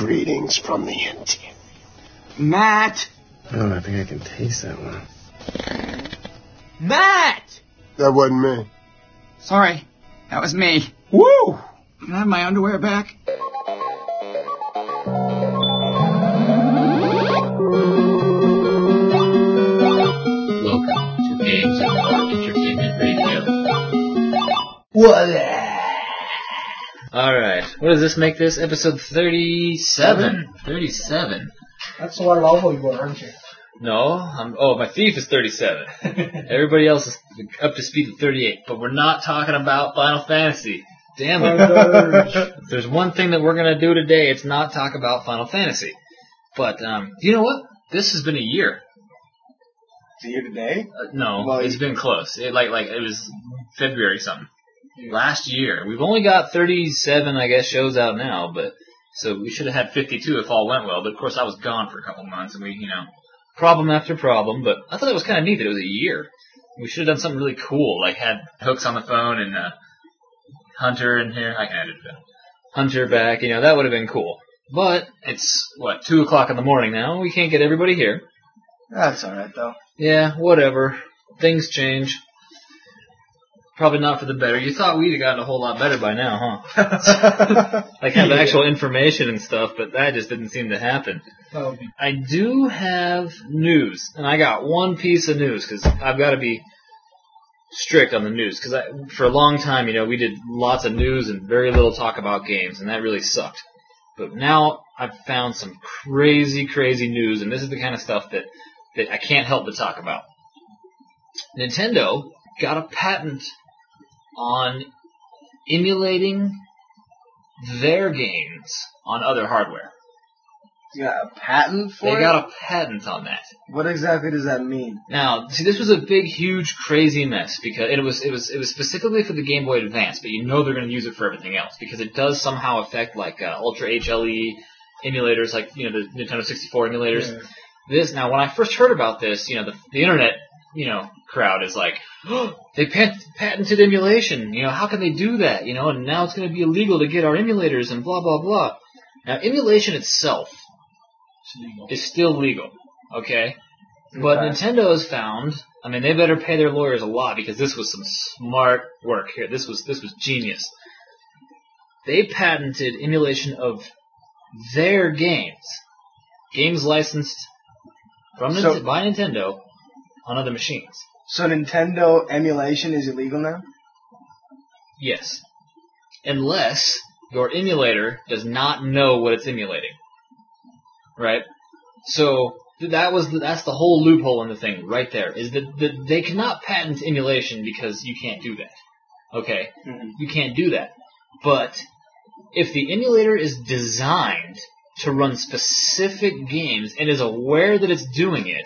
Greetings from the interior. Matt! Oh, I think I can taste that one. Matt! That wasn't me. Sorry, that was me. Woo! Can I have my underwear back? Welcome to Games and More Entertainment Radio. What? Alright, what does this make this? Episode 37. 37. That's the one level you were, aren't you? No, my thief is 37. Everybody else is up to speed at 38, but we're not talking about Final Fantasy. Damn it. If there's one thing that we're going to do today, it's not talk about Final Fantasy. But, you know what? This has been a year. It's a year today? No, Well, it's been close. It was February something. Last year. We've only got 37, I guess, shows out now, but so we should have had 52 if all went well. But of course, I was gone for a couple months, and problem after problem. But I thought it was kind of neat that it was a year. We should have done something really cool, like had Hooks on the phone and Hunter in here. I can edit it. Hunter back, that would have been cool. But it's 2:00 in the morning now. We can't get everybody here. That's alright, though. Yeah, whatever. Things change. Probably not for the better. You thought we'd have gotten a whole lot better by now, huh? Like have actual information and stuff, but that just didn't seem to happen. I do have news, and I got one piece of news, because I've got to be strict on the news, because for a long time, we did lots of news and very little talk about games, and that really sucked. But now I've found some crazy, crazy news, and this is the kind of stuff that I can't help but talk about. Nintendo got a patent on emulating their games on other hardware. You got a patent for it? They got a patent on that. What exactly does that mean? Now, see, this was a big, huge, crazy mess because it was specifically for the Game Boy Advance, but they're going to use it for everything else because it does somehow affect like Ultra HLE emulators, like the Nintendo 64 emulators. Yeah. Now, when I first heard about this, the internet crowd is like, oh, they patented emulation. How can they do that? And now it's going to be illegal to get our emulators and blah, blah, blah. Now, emulation itself is still legal, okay? But Nintendo has found, they better pay their lawyers a lot because this was some smart work here. This was genius. They patented emulation of their games licensed by Nintendo on other machines. So Nintendo emulation is illegal now? Yes. Unless your emulator does not know what it's emulating. Right? So that's the whole loophole in the thing right there, is that they cannot patent emulation because you can't do that. Okay? Mm-hmm. You can't do that. But if the emulator is designed to run specific games and is aware that it's doing it,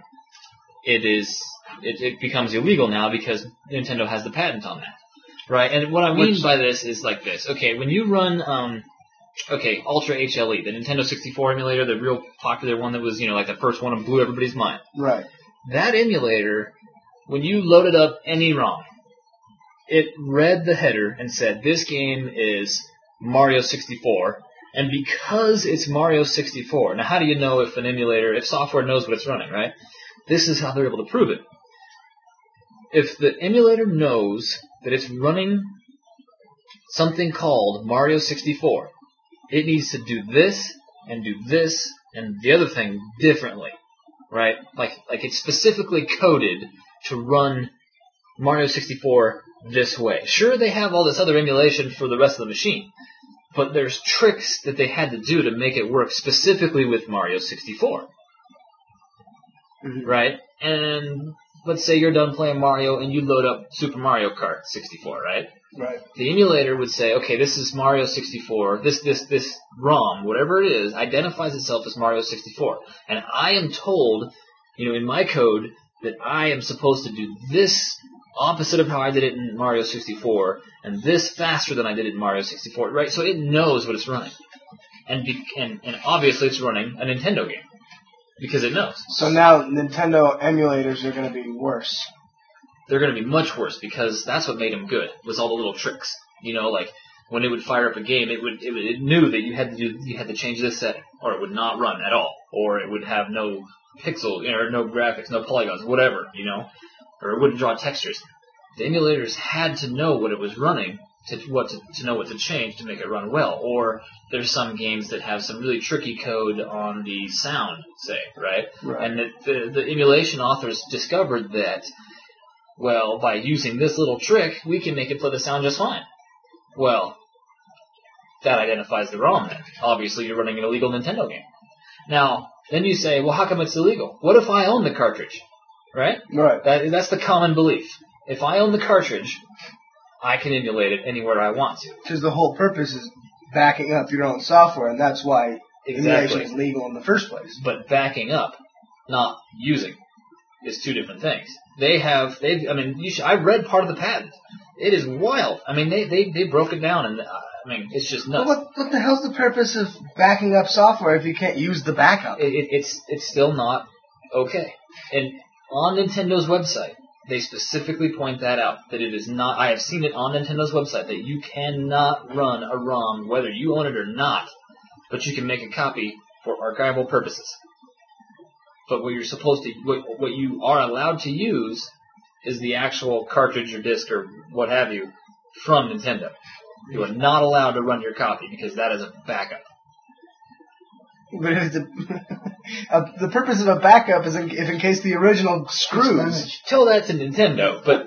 it becomes illegal now because Nintendo has the patent on that, right? And what I mean by this is like this. Okay, when you run, Ultra HLE, the Nintendo 64 emulator, the real popular one that was, like the first one that blew everybody's mind. Right. That emulator, when you loaded up any ROM, it read the header and said, this game is Mario 64, and because it's Mario 64, now how do you know if if software knows what it's running, right? This is how they're able to prove it. If the emulator knows that it's running something called Mario 64, it needs to do this and the other thing differently, right? Like it's specifically coded to run Mario 64 this way. Sure, they have all this other emulation for the rest of the machine, but there's tricks that they had to do to make it work specifically with Mario 64. Mm-hmm. Right? And let's say you're done playing Mario and you load up Super Mario Kart 64, right? Right. The emulator would say, okay, this is Mario 64. This ROM, whatever it is, identifies itself as Mario 64. And I am told, in my code, that I am supposed to do this opposite of how I did it in Mario 64, and this faster than I did it in Mario 64, right? So it knows what it's running. And obviously it's running a Nintendo game. Because it knows. So now Nintendo emulators are going to be worse. They're going to be much worse because that's what made them good, was all the little tricks. when it would fire up a game, it knew that you had to change this setting, or it would not run at all, or it would have no pixels, or no graphics, no polygons, whatever, or it wouldn't draw textures. The emulators had to know what it was running to know what to change to make it run well. Or there's some games that have some really tricky code on the sound, say, right? And the emulation authors discovered that, well, by using this little trick, we can make it play the sound just fine. Well, that identifies the ROM then. Obviously, you're running an illegal Nintendo game. Now, then you say, well, how come it's illegal? What if I own the cartridge? Right? That's the common belief. If I own the cartridge, I can emulate it anywhere I want to. Because the whole purpose is backing up your own software, and that's why emulation is legal in the first place. But backing up, not using, is two different things. I've read part of the patent. It is wild. I mean, they broke it down, and it's just nuts. Well, what the hell's the purpose of backing up software if you can't use the backup? It's still not okay. And on Nintendo's website, they specifically point that out, that it is not, I have seen it on Nintendo's website, that you cannot run a ROM, whether you own it or not, but you can make a copy for archival purposes. But what you're supposed to, what you are allowed to use is the actual cartridge or disc or what have you from Nintendo. You are not allowed to run your copy because that is a backup. But if the purpose of a backup is if in case the original screws. Tell that to Nintendo, but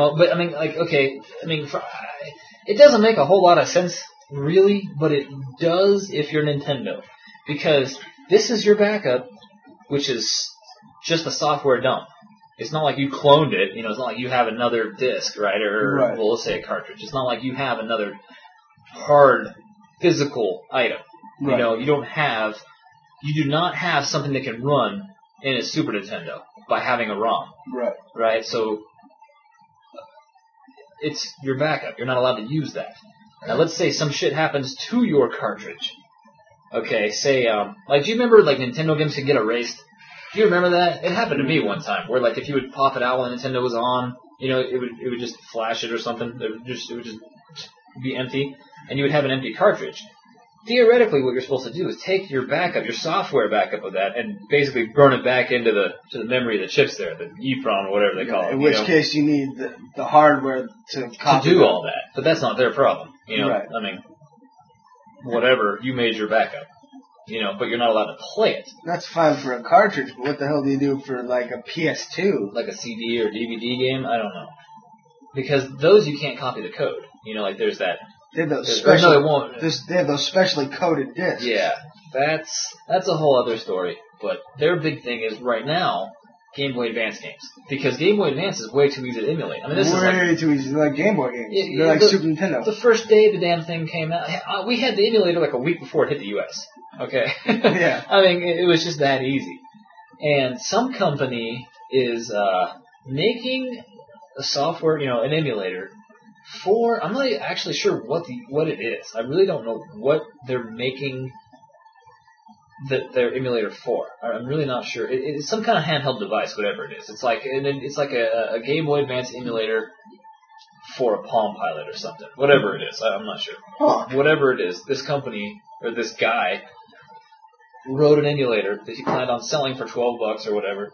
it doesn't make a whole lot of sense, really, but it does if you're Nintendo. Because this is your backup, which is just a software dump. It's not like you cloned it, it's not like you have another disc, right? Well, let's say a cartridge. It's not like you have another hard, physical item. Right. You do not have something that can run in a Super Nintendo by having a ROM. Right? So, it's your backup. You're not allowed to use that. Now, let's say some shit happens to your cartridge. Okay, say, do you remember, Nintendo games could get erased? Do you remember that? It happened to me one time, where, if you would pop it out when Nintendo was on, it would just flash it or something. It would just be empty, and you would have an empty cartridge. Theoretically, what you're supposed to do is take your backup, your software backup of that, and basically burn it back into the memory of the chips there, the EEPROM or whatever they call it. In which case you need the hardware to do all that. But that's not their problem. Right. Whatever, you made your backup. But you're not allowed to play it. That's fine for a cartridge, but what the hell do you do for, a PS2? Like a CD or DVD game? I don't know. Because those you can't copy the code. There's that. They have those they won't. They have those specially coded discs. Yeah, that's a whole other story. But their big thing is right now Game Boy Advance games, because Game Boy Advance is way too easy to emulate. This is way too easy. Like Game Boy games. They're like Super Nintendo. The first day the damn thing came out, we had the emulator a week before it hit the U.S. Okay. Yeah. It was just that easy. And some company is making a software, an emulator. I'm not actually sure what it is. I really don't know what they're making their emulator for. I'm really not sure. It's some kind of handheld device, whatever it is. It's like a Game Boy Advance emulator for a Palm Pilot or something. Whatever it is, I'm not sure. Huh. Whatever it is, this company or this guy wrote an emulator that he planned on selling for $12 or whatever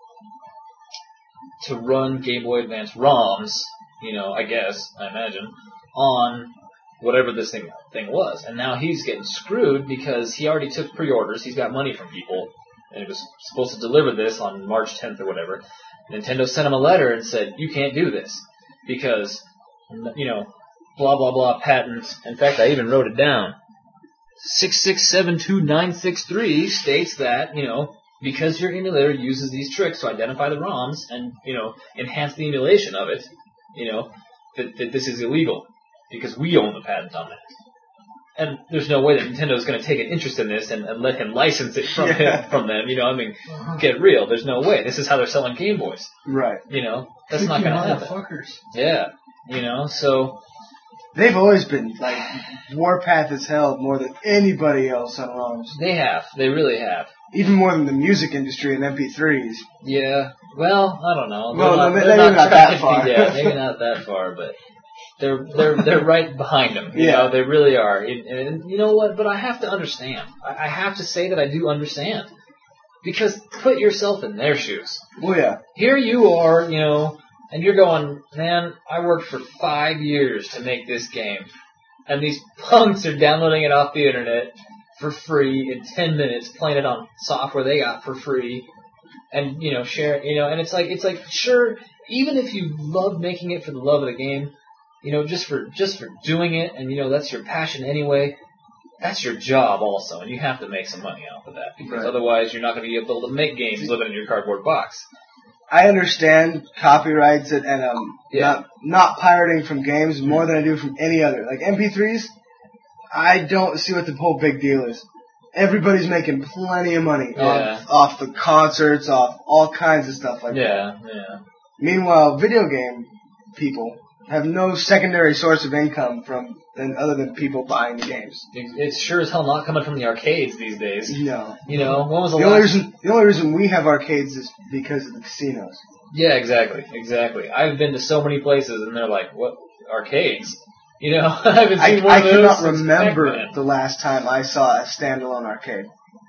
to run Game Boy Advance ROMs. I imagine, on whatever this thing was. And now he's getting screwed because he already took pre-orders. He's got money from people, and he was supposed to deliver this on March 10th or whatever. Nintendo sent him a letter and said, you can't do this because, blah, blah, blah, patent. In fact, I even wrote it down. 6672963 states that, because your emulator uses these tricks to identify the ROMs and, enhance the emulation of it, that this is illegal because we own the patent on that. And there's no way that Nintendo's going to take an interest in this and let him license it from them. Get real. There's no way. This is how they're selling Game Boys. Right. That's not going to happen. Yeah. So... They've always been, Warpath has held more than anybody else on ROMs. They have. They really have. Even more than the music industry and MP3s. Yeah. Well, I don't know. Maybe not that far. Yeah, maybe not that far, but They're right behind them. You Yeah. know, they really are. And you know what? But I have to understand. I have to say that I do understand. Because put yourself in their shoes. Well, yeah. Here you are, you know, and you're going, man, I worked for 5 years to make this game. And these punks are downloading it off the internet for free in 10 minutes, playing it on software they got for free. And, you know, share, you know, and it's like, sure, even if you love making it for the love of the game, you know, just for doing it, and, you know, that's your passion anyway, that's your job also, and you have to make some money off of that, because otherwise you're not going to be able to make games living in your cardboard box. I understand copyrights and not pirating from games more than I do from any other. Like MP3s, I don't see what the whole big deal is. Everybody's making plenty of money off the concerts, off all kinds of stuff like that. Yeah. Meanwhile, video game people have no secondary source of income other than people buying the games. It's sure as hell not coming from the arcades these days. No. You know, when was the only reason we have arcades is because of the casinos. Yeah, exactly. I've been to so many places, and they're like, "What arcades?" You know, I haven't seen one of those. I cannot remember the last time I saw a standalone arcade.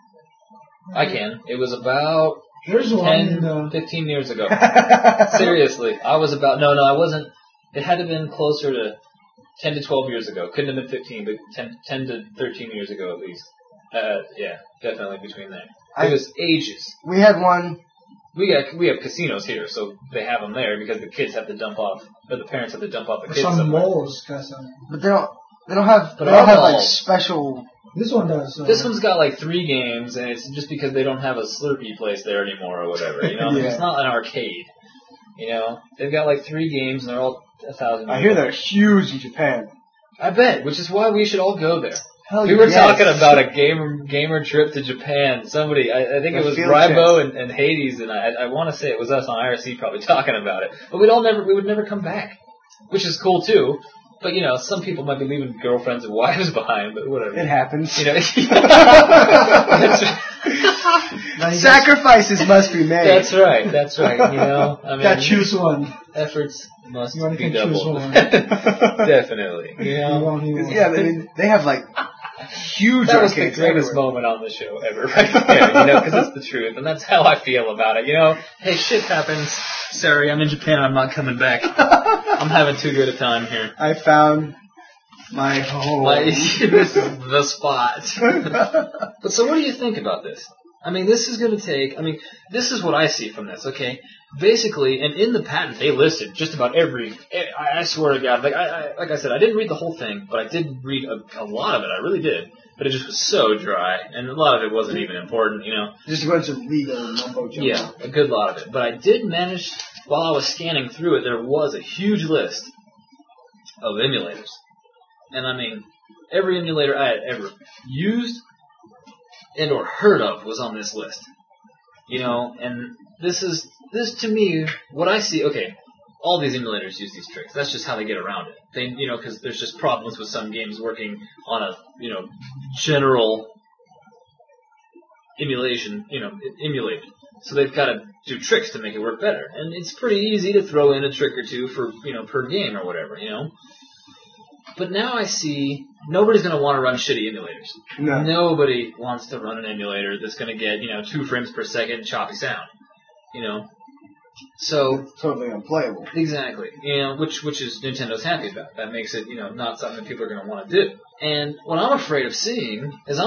I can. It was about There's 15 years ago. Seriously, I was about no, I wasn't. It had to have been closer to 10 to 12 years ago. Couldn't have been 15, but 10 to 13 years ago at least. Yeah, definitely between there. It was ages. We had one. We have casinos here, so they have them there because the kids have to dump off, or the parents have to dump off the kids. Some somewhere. malls got some. But they don't have But our like malls- special. This one does. This one's got like 3 games, and it's just because they don't have a Slurpee place there anymore or whatever. You know, Yeah. It's not an arcade. You know, they've got like 3 games, and they're all 1,000. I hear they're huge in Japan. I bet, which is why we should all go there. Hell We were yes. talking about a gamer trip to Japan. Somebody, I think A it was field Rybo and Hades, and I want to say it was us on IRC probably talking about it. But we would never come back, which is cool too. But you know, some people might be leaving girlfriends and wives behind, but whatever. It happens. You know, Sacrifices must be made. that's right. You know, I mean, Gotta choose one. efforts must You only be can choose doubled. one. Definitely. You know, Yeah, I mean, they have like huge that was the arcades greatest everywhere. moment on the show ever, right there. You know, because it's the truth, and that's how I feel about it. You know, hey, shit happens. Sorry, I'm in Japan. I'm not coming back. I'm having too good a time here. I found my home. This is the spot. But so, what do you think about this? I mean, this is going to take. I mean, this is what I see from this. Okay, basically, and in the patent they listed just about every. I swear to God, like I said, I didn't read the whole thing, but I did read a lot of it. I really did. But it just was so dry, and a lot of it wasn't even important, you know. Just a bunch of legal mumbo jumbo. Yeah, a good lot of it. But I did manage, while I was scanning through it, there was a huge list of emulators. And I mean, every emulator I had ever used and or heard of was on this list. You know, and this to me, what I see, okay, all these emulators use these tricks. That's just how they get around it. They, you know, because there's just problems with some games working on a, you know, general emulation, you know, emulated. So they've got to do tricks to make it work better. And it's pretty easy to throw in a trick or two for, you know, per game or whatever, you know. But now I see nobody's going to want to run shitty emulators. No. Nobody wants to run an emulator that's going to get, you know, 2 frames per second choppy sound, you know. So Totally unplayable. exactly, you know, which is Nintendo's happy about. That makes it, you know, not something that people are going to want to do. And what I'm afraid of seeing is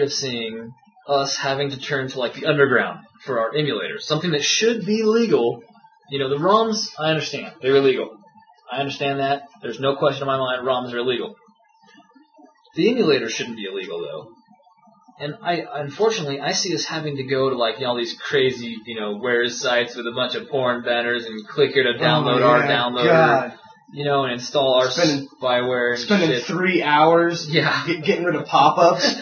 us having to turn to like the underground for our emulators, something that should be legal. You know, the ROMs, I understand, they're illegal. I understand that. There's no question in my mind, ROMs are illegal. The emulator shouldn't be illegal though. And unfortunately, I see us having to go to like, you know, all these crazy, you know, where's sites with a bunch of porn banners and click here to download our downloader, God. you know, and install our spyware and Spending shit. 3 hours getting rid of pop-ups.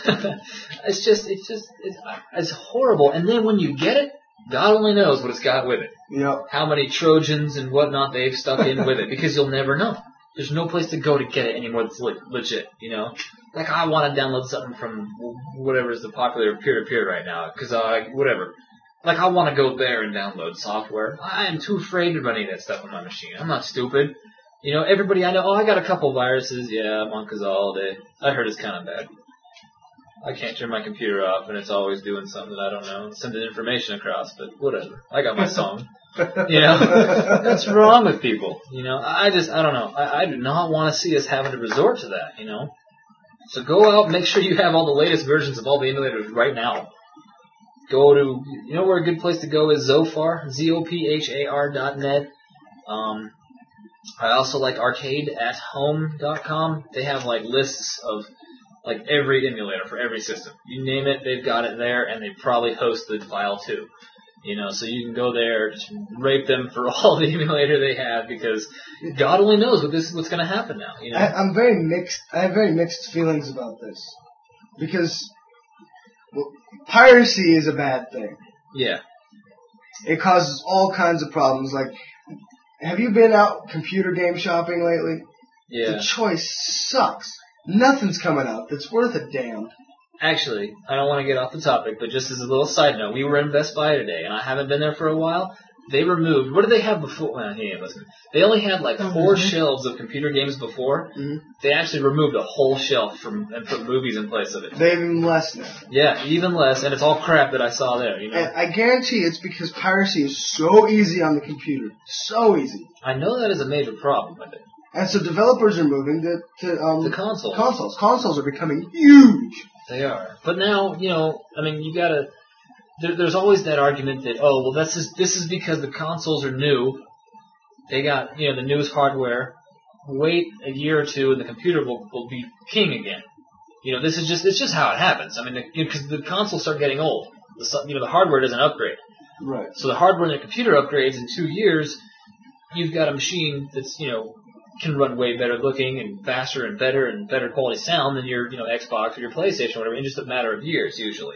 It's horrible. And then when you get it, God only knows what it's got with it. Yep. How many Trojans and whatnot they've stuck in with it, because you'll never know. There's no place to go to get it anymore that's legit, you know? Like, I want to download something from whatever is the popular peer-to-peer right now, because, whatever. Like, I want to go there and download software. I am too afraid to run any of that stuff on my machine. I'm not stupid. You know, everybody I know, I got a couple viruses. Yeah, I'm on Kazaa all day. I heard it's kind of bad. I can't turn my computer off, and it's always doing something that I don't know, sending information across, but whatever. I got my song. You know? What's wrong with people? You know, I don't know. I do not want to see us having to resort to that, you know? So go out, make sure you have all the latest versions of all the emulators right now. Go to, you know where a good place to go is Zophar, ZOPHAR.net. I also like arcadeathome.com. They have like lists of like every emulator for every system. You name it, they've got it there, and they probably host the file too. You know, so you can go there, just rape them for all the emulator they have, because God only knows what's going to happen now. You know? I'm very mixed. I have very mixed feelings about this because piracy is a bad thing. Yeah. It causes all kinds of problems. Like, have you been out computer game shopping lately? Yeah. The choice sucks. Nothing's coming out that's worth a damn. Actually, I don't want to get off the topic, but just as a little side note, we were in Best Buy today, and I haven't been there for a while. They removed, what did they have before? Well, he ain't listening. They only had like 4 shelves of computer games before. Mm-hmm. They actually removed a whole shelf and put movies in place of it. They have even less now. Yeah, even less, and it's all crap that I saw there, you know. And I guarantee it's because piracy is so easy on the computer. So easy. I know that is a major problem with it. And so developers are moving to the consoles. Consoles are becoming huge. They are. But now, you know, I mean, you gotta... There's always that argument that, oh, well, this is because the consoles are new. They got, you know, the newest hardware. Wait a year or two and the computer will be king again. You know, it's just how it happens. I mean, because the consoles start getting old. The hardware doesn't upgrade. Right. So the hardware in the computer upgrades in 2 years. You've got a machine that's, you know, can run way better looking and faster and better quality sound than your, you know, Xbox or your PlayStation or whatever in just a matter of years usually.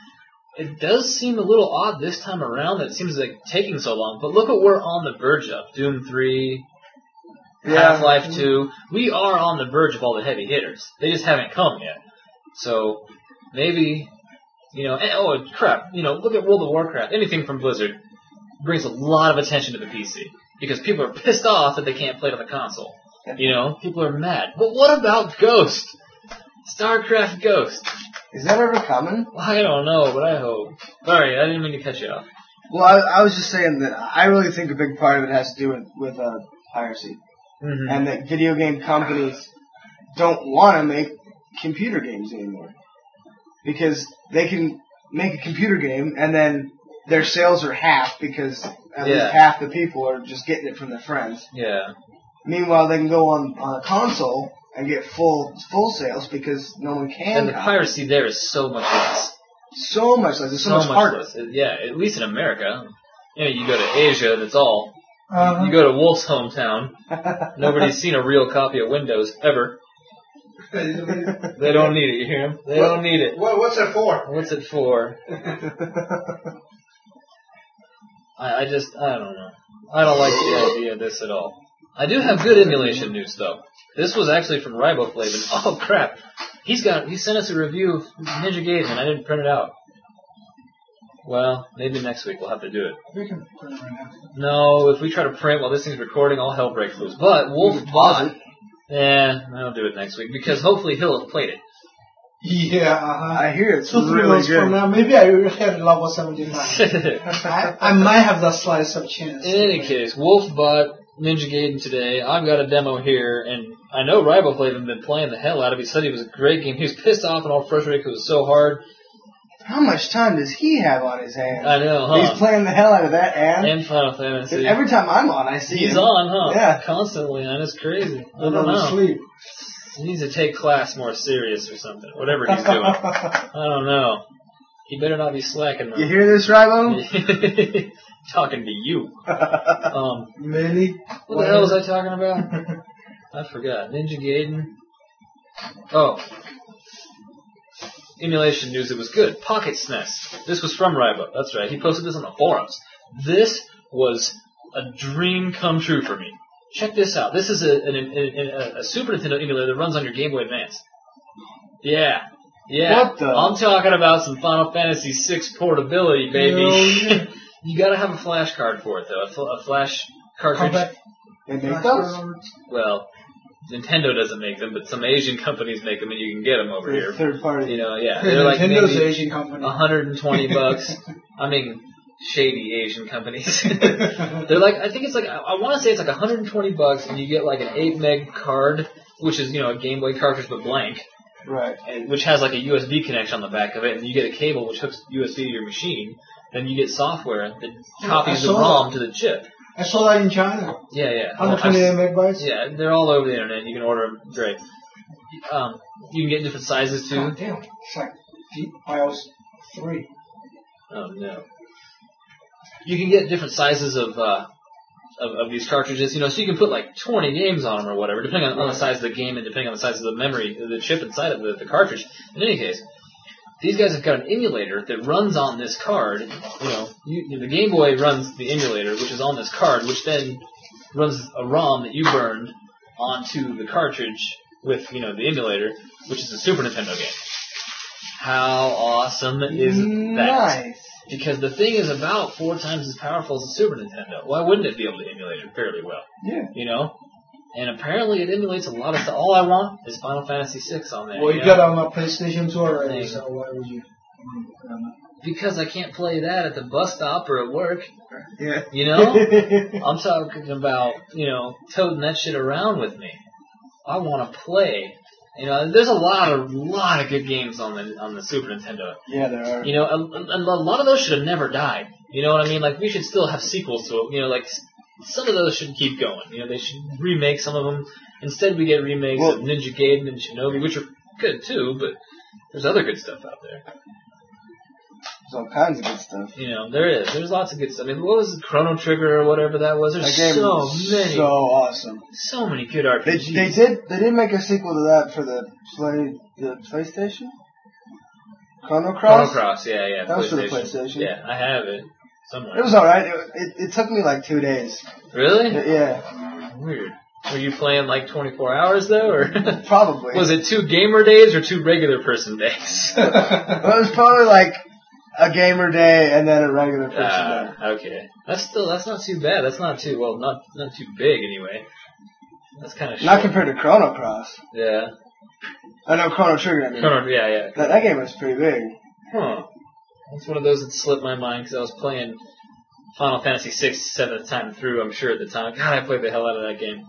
It does seem a little odd this time around that it seems like taking so long, but look what we're on the verge of. Doom 3, Half-Life 2. We are on the verge of all the heavy hitters. They just haven't come yet. So maybe, you know, oh crap, you know, look at World of Warcraft. Anything from Blizzard brings a lot of attention to the PC. Because people are pissed off that they can't play it on the console. You know, people are mad. But what about Ghost? StarCraft Ghost. Is that ever coming? I don't know, but I hope. Sorry, I didn't mean to cut you off. Well, I was just saying that I really think a big part of it has to do with piracy. Mm-hmm. And that video game companies don't want to make computer games anymore. Because they can make a computer game and then their sales are half because at least half the people are just getting it from their friends. Yeah. Meanwhile, they can go on a console and get full sales because no one can. And the piracy there is so much less. So much less. It's so much harder. Less. Yeah, at least in America. You know, you go to Asia, that's all. You go to Wolf's hometown. Nobody's seen a real copy of Windows ever. They don't need it, you hear them? They don't need it. What's it for? What's it for? I don't know. I don't like the idea of this at all. I do have good emulation news, though. This was actually from Riboflavin. Oh, crap. He sent us a review of Ninja Gaiden, and I didn't print it out. Well, maybe next week we'll have to do it. We can print it right now. No, if we try to print while this thing's recording, all hell breaks loose. But Wolfbot... I'll do it next week, because hopefully he'll have played it. Yeah, I hear it's 2-3 really months good. from now, maybe I will have level 75. I might have that slice of chance. In any case, Wolfbot, Ninja Gaiden today. I've got a demo here, and I know Riboflavin been playing the hell out of it. He said it was a great game. He was pissed off and all frustrated because it was so hard. How much time does he have on his hands? I know, huh? He's playing the hell out of that, and Final Fantasy. Every time I'm on, I see He's him. on, huh? Yeah. Constantly, man. It's crazy. I I don't know. Sleep. He needs to take class more serious or something. Whatever he's doing. I don't know. He better not be slacking, though. You hear this, Ribo? Talking to you. Really? What the hell was I talking about? I forgot. Ninja Gaiden. Oh. Emulation news, it was good. Pocket SNES. This was from Ribo. That's right. He posted this on the forums. This was a dream come true for me. Check this out. This is a Super Nintendo emulator that runs on your Game Boy Advance. Yeah. What the? I'm talking about some Final Fantasy VI portability, baby. You gotta have a flash card for it, though. A flash cartridge. They make those? Well, Nintendo doesn't make them, but some Asian companies make them, and you can get them over here. Third party. You know, yeah. They're like Nintendo's maybe Asian company. $120. I mean, shady Asian companies. They're like, I think it's like, I want to say it's like $120, and you get like an 8 meg card, which is, you know, a Game Boy cartridge but blank. Right. And, which has like a USB connection on the back of it, and you get a cable which hooks USB to your machine. Then you get software that copies the ROM to the chip. I saw that in China. Yeah, yeah. 128 megabytes? Yeah, they're all over the internet. You can order them. Great. You can get different sizes too. God damn. It's like iOS 3. Oh no. You can get different sizes of these cartridges, you know, so you can put like 20 games on them or whatever, depending on the size of the game and depending on the size of the memory, the chip inside of the cartridge. In any case, these guys have got an emulator that runs on this card. You know, the Game Boy runs the emulator, which is on this card, which then runs a ROM that you burned onto the cartridge with, you know, the emulator, which is a Super Nintendo game. How awesome is that? Nice. Because the thing is about 4 times as powerful as a Super Nintendo. Why wouldn't it be able to emulate it fairly well? Yeah. You know? And apparently it emulates a lot of stuff. All I want is Final Fantasy VI on there. Well, you got it on a PlayStation 2 already, Dang. so why would you? Because I can't play that at the bus stop or at work. Yeah. You know? I'm talking about, you know, toting that shit around with me. I want to play. You know, there's a lot of good games on the Super Nintendo. Yeah, there are. You know, and a lot of those should have never died. You know what I mean? Like, we should still have sequels to it. You know, like, some of those should keep going. You know, they should remake some of them. Instead, we get remakes of Ninja Gaiden and Shinobi, which are good too, but there's other good stuff out there. There's all kinds of good stuff. You know, there is. There's lots of good stuff. I mean, what was it, Chrono Trigger or whatever that was? There's That game so was many. so awesome. So many good RPGs. They did make a sequel to that for the PlayStation? Chrono Cross? Chrono Cross, yeah. That was for the PlayStation. Yeah, I have it somewhere. It was alright. It took me like 2 days. Really? Yeah. Weird. Were you playing like 24 hours though, or Probably. was it 2 gamer days or 2 regular person days? Well, it was probably like a gamer day and then a regular person day. Okay. That's not too bad. That's not too too big anyway. That's kind of Not compared to Chrono Cross. Yeah. I know Chrono Trigger. I mean. Yeah. That game was pretty big. Huh. That's one of those that slipped my mind because I was playing Final Fantasy VI 7th time through, I'm sure, at the time. God, I played the hell out of that game.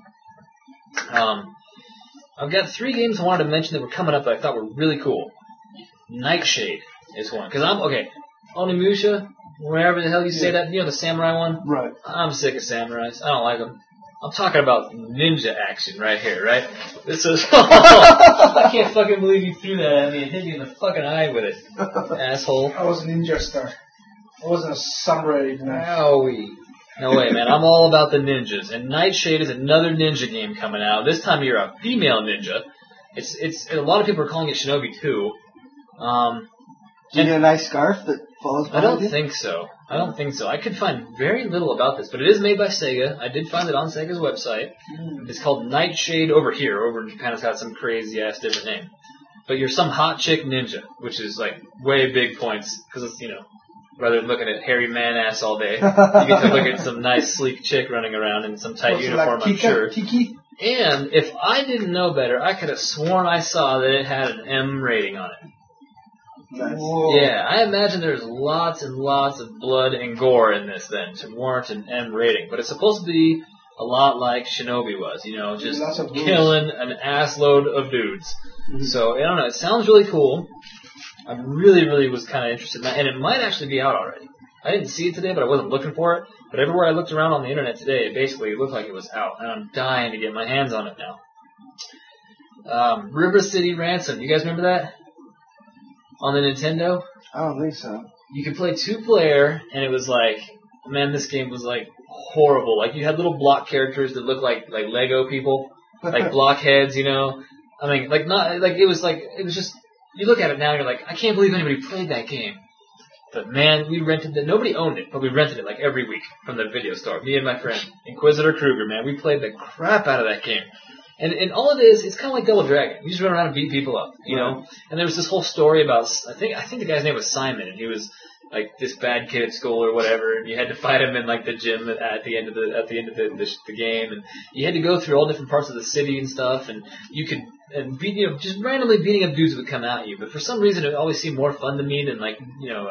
I've got 3 games I wanted to mention that were coming up that I thought were really cool. Nightshade is one. Because Onimusha, wherever the hell you say that, you know, the samurai one? Right. I'm sick of samurais. I don't like them. I'm talking about ninja action right here, right? This is... I can't fucking believe you threw that at me and hit me in the fucking eye with it, asshole. I was a ninja star. I wasn't a samurai even. Owie. No way, man. I'm all about the ninjas. And Nightshade is another ninja game coming out. This time you're a female ninja. It's a lot of people are calling it Shinobi 2. Do you get a nice scarf that follows behind I don't you? think so. I could find very little about this, but it is made by Sega. I did find it on Sega's website. It's called Nightshade Over Here. Over in Japan, it's got some crazy-ass different name. But you're some hot chick ninja, which is, like, way big points, because it's, you know, rather than looking at hairy man-ass all day, you get to look at some nice, sleek chick running around in some tight uniform, like I'm sure. Tiki? And if I didn't know better, I could have sworn I saw that it had an M rating on it. Nice. Whoa. Yeah, I imagine there's lots and lots of blood and gore in this then to warrant an M rating. But it's supposed to be a lot like Shinobi was, you know, just Lots of boobs. killing an assload of dudes. Mm-hmm. So, I don't know, it sounds really cool. I really, really was kind of interested in that. And it might actually be out already. I didn't see it today, but I wasn't looking for it. But everywhere I looked around on the internet today, it basically looked like it was out. And I'm dying to get my hands on it now. River City Ransom. You guys remember that? On the Nintendo? I don't think so. You could play 2-player, and it was like, man, this game was like horrible. Like, you had little block characters that looked like Lego people, like blockheads, you know. I mean, like not like it was just. You look at it now, and you're like, I can't believe anybody played that game. But man, we rented it. Nobody owned it, but we rented it like every week from the video store. Me and my friend Inquisitor Kruger, man, we played the crap out of that game. And all it is, it's kind of like Double Dragon. You just run around and beat people up, you know. And there was this whole story about, I think the guy's name was Simon, and he was like this bad kid at school or whatever, and you had to fight him in like the gym at the end of the game, and you had to go through all different parts of the city and stuff, and you could just randomly beating up dudes would come at you, but for some reason it always seemed more fun to me than like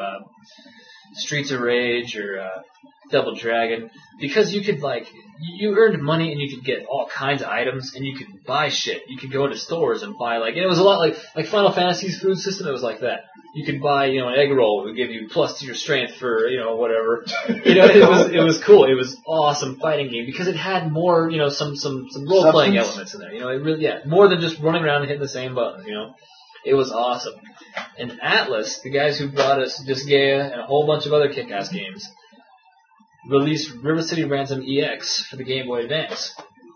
Streets of Rage or Double Dragon, because you could you earned money and you could get all kinds of items and you could buy shit. You could go into stores and buy and it was a lot like Final Fantasy's food system. It was like that. You could buy an egg roll. It would give you plus to your strength for whatever. It was cool. It was awesome fighting game because it had more some role playing elements in there. It really more than just running around and hitting the same buttons. It was awesome. And Atlas, the guys who brought us Disgaea and a whole bunch of other kick-ass games, released River City Ransom EX for the Game Boy Advance.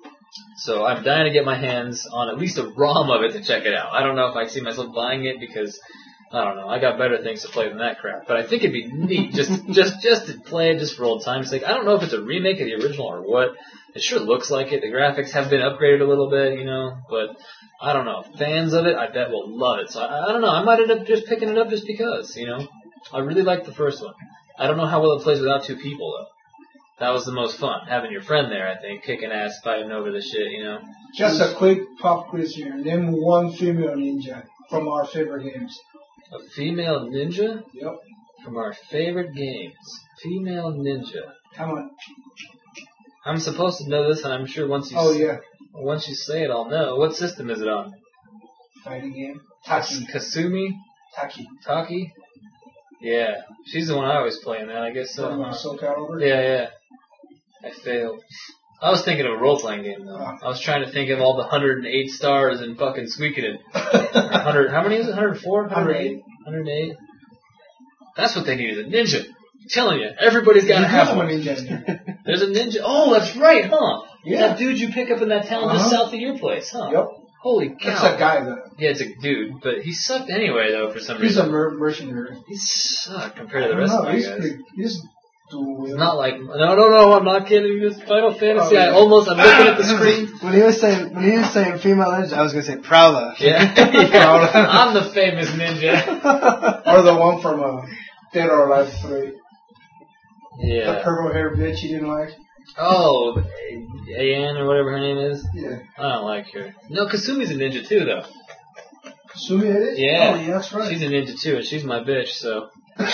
So I'm dying to get my hands on at least a ROM of it to check it out. I don't know if I see myself buying it because, I don't know, I got better things to play than that crap. But I think it'd be neat just to play it just for old time's sake. I don't know if it's a remake of the original or what. It sure looks like it. The graphics have been upgraded a little bit, but I don't know. Fans of it, I bet will love it. So I don't know. I might end up just picking it up just because, I really like the first one. I don't know how well it plays without two people, though. That was the most fun, having your friend there, I think, kicking ass, fighting over the shit, Just a quick pop quiz here. Name one female ninja from our favorite games. A female ninja? Yep. From our favorite games. Female ninja. Come on. I'm supposed to know this, and I'm sure once you say it, I'll know. What system is it on? Fighting game. Taki. Kasumi? Taki? Yeah. She's the one I always play in that, I guess so. Soul Calibur? Yeah. I failed. I was thinking of a role-playing game, though. I was trying to think of all the 108 stars in fucking Suikoden. 100, how many is it? 104? 108? 108? That's what they need, is a ninja. I'm telling you, everybody's got to have one. There's a ninja. Oh, that's right, huh? Yeah. That dude you pick up in that town just south of your place, huh? Yep. Holy cow. That's a guy, though. Yeah, it's a dude, but he sucked anyway, though, for some reason. He's a mercenary. He sucked compared to the rest of my guys. He's not like no, I'm not kidding. This Final Fantasy, I'm looking at the screen. When he was saying female ninja, I was gonna say Prowler. Yeah. I'm the famous ninja. Or the one from Dead or Alive 3. Yeah. The purple hair bitch you didn't like. Oh, An or whatever her name is. Yeah. I don't like her. No, Kasumi's a ninja too, though. Kasumi it is? Yeah. Oh, yeah, that's right. She's a ninja too, and she's my bitch. So.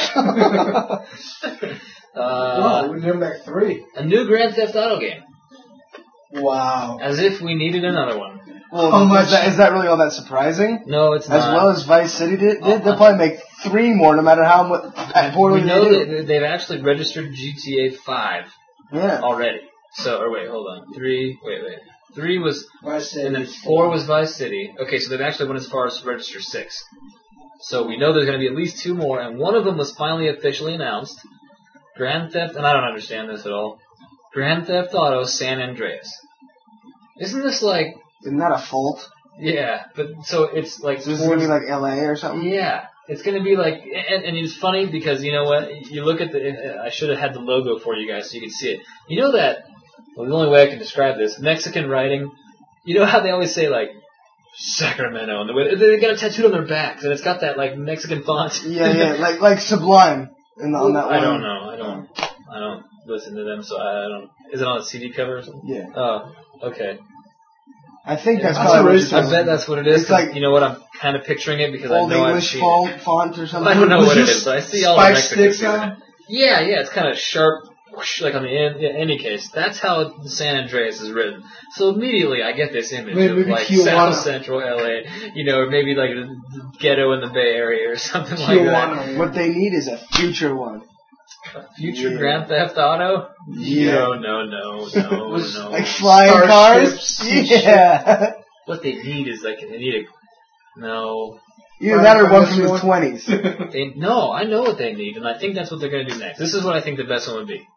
Wow, we named like 3. A new Grand Theft Auto game. Wow. As if we needed another one. Well, is that really all that surprising? No, it's not. As well as Vice City did, they'll probably make 3 more, no matter how poorly we know they do. that they've actually registered GTA 5 already. So, or wait, hold on. 3 was, Vice City. and then 4 was Vice City. Okay, so they've actually went as far as to register 6. So we know there's going to be at least 2 more, and one of them was finally officially announced. Grand Theft, and I don't understand this at all. Grand Theft Auto San Andreas. Isn't this like... Isn't that a fault? Yeah, but so it's like... So this is going to be like LA or something? Yeah. It's going to be like... And it's funny because, you know what? You look at the... I should have had the logo for you guys so you could see it. You know that... Well, the only way I can describe this, Mexican writing, you know how they always say, like, Sacramento, and they got it tattooed on their backs, and it's got that, like, Mexican font. Yeah, like Sublime on that one. I don't know. I don't listen to them, so I don't... Is it on a CD cover or something? Yeah. Oh, okay. I think that's probably what I bet that's what it is. It's like, you know what? I'm kind of picturing it because I know I've seen Old it. English font or something. I don't know what it is, but I see all the Mexican sound? Yeah, it's kind of sharp, whoosh, like on the end. In any case, that's how San Andreas is written. So immediately I get this image of like South Central LA, or maybe like a ghetto in the Bay Area or something like that. What they need is a future one. A future Grand Theft Auto? Yeah. No. Like flying cars? Yeah. What they need is like, they need a... No. Either that or one from the 20s. No, I know what they need, and I think that's what they're going to do next. This is what I think the best one would be.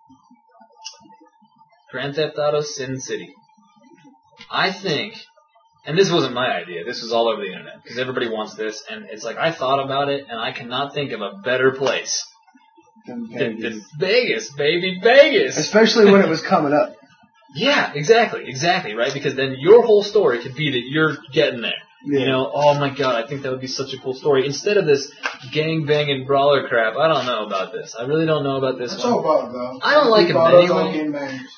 Grand Theft Auto Sin City. I think, and this wasn't my idea, this was all over the internet, because everybody wants this, and it's like, I thought about it, and I cannot think of a better place than Vegas, baby, Vegas! Especially when it was coming up. Yeah, exactly, right? Because then your whole story could be that you're getting there. You know, oh my god, I think that would be such a cool story. Instead of this gang-banging brawler crap, I don't know about this. I really don't know about this That's one. all about though. I don't like him anyway. Game bangers.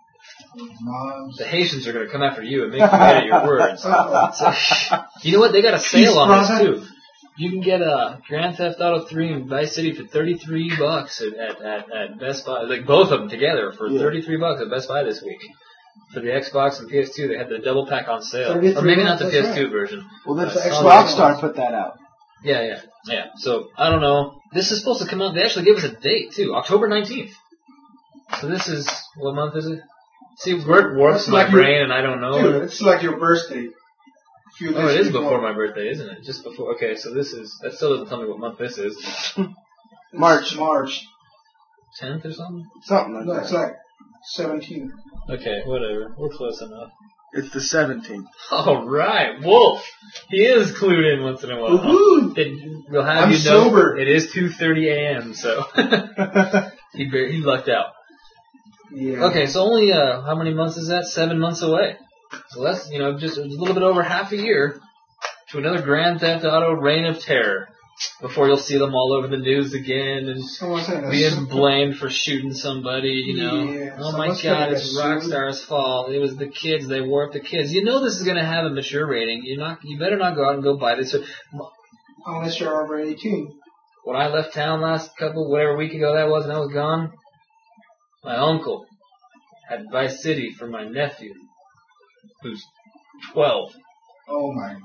Moms. The Haitians are going to come after you and make you forget at your words. So, you know what? They got a sale on this too. You can get a Grand Theft Auto 3 and Vice City for $33 at Best Buy. Like both of them together for $33 at Best Buy this week. For the Xbox and PS2, they had the double pack on sale. Or maybe not the PS2 version. Well, the Xbox Star put that out. Yeah. So, I don't know. This is supposed to come out. They actually gave us a date, too. October 19th. So this is, what month is it? See, work warps my brain and I don't know. Dude, it's like your birthday. Oh, it is before my birthday, isn't it? Just before. Okay, so this is, that still doesn't tell me what month this is. March. 10th or something? Something like No, that. it's like 17. Okay, whatever. We're close enough. It's the 17th. All right, Wolf. He is clued in once in a while. Woohoo! We'll have I'm you know sober. it is 2:30 a.m. So he lucked out. Yeah. Okay, so only how many months is that? 7 months away. So that's just a little bit over half a year to another Grand Theft Auto Reign of Terror. Before you'll see them all over the news again and being blamed for shooting somebody, Yeah, oh my god, it's Rockstar's fault. It was the kids, they warped the kids. You know this is going to have a mature rating. You better not go out and go buy this. Unless you're over 18. When I left town whatever week ago that was, and I was gone, my uncle had Vice City for my nephew, who's 12. Oh my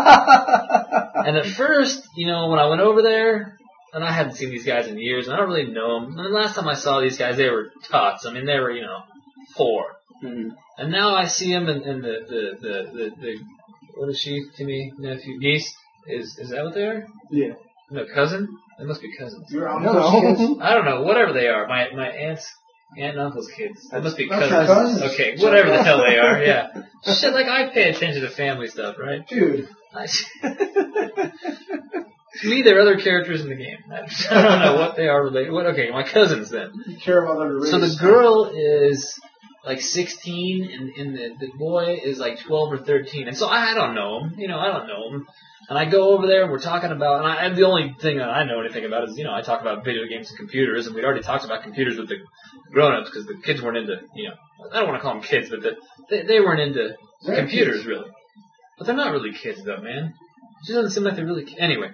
god. And at first, when I went over there, and I hadn't seen these guys in years, and I don't really know them. And the last time I saw these guys, they were tots. I mean, they were, 4. Mm-hmm. And now I see them, and the what is she to me? Nephew, niece? Is that what they are? Yeah. No, cousin? They must be cousins. Your uncle's kids? I don't know, whatever they are. My aunt and uncle's kids. That must be That's cousins. cousins. Okay, whatever the hell they are, yeah. Shit, like I pay attention to family stuff, right? Dude. To me, they're other characters in the game. I don't know what they are related. Okay, my cousins then. You care about the race. So the girl is like 16, and the boy is like 12 or 13. And so I don't know him. I don't know him. And I go over there, and we're talking about, and the only thing that I know anything about is, I talk about video games and computers, and we'd already talked about computers with the grown-ups, because the kids weren't into, I don't want to call them kids, but they weren't into computers, kids. really. But they're not really kids, though, man. It just doesn't seem like they're really kids. Anyway.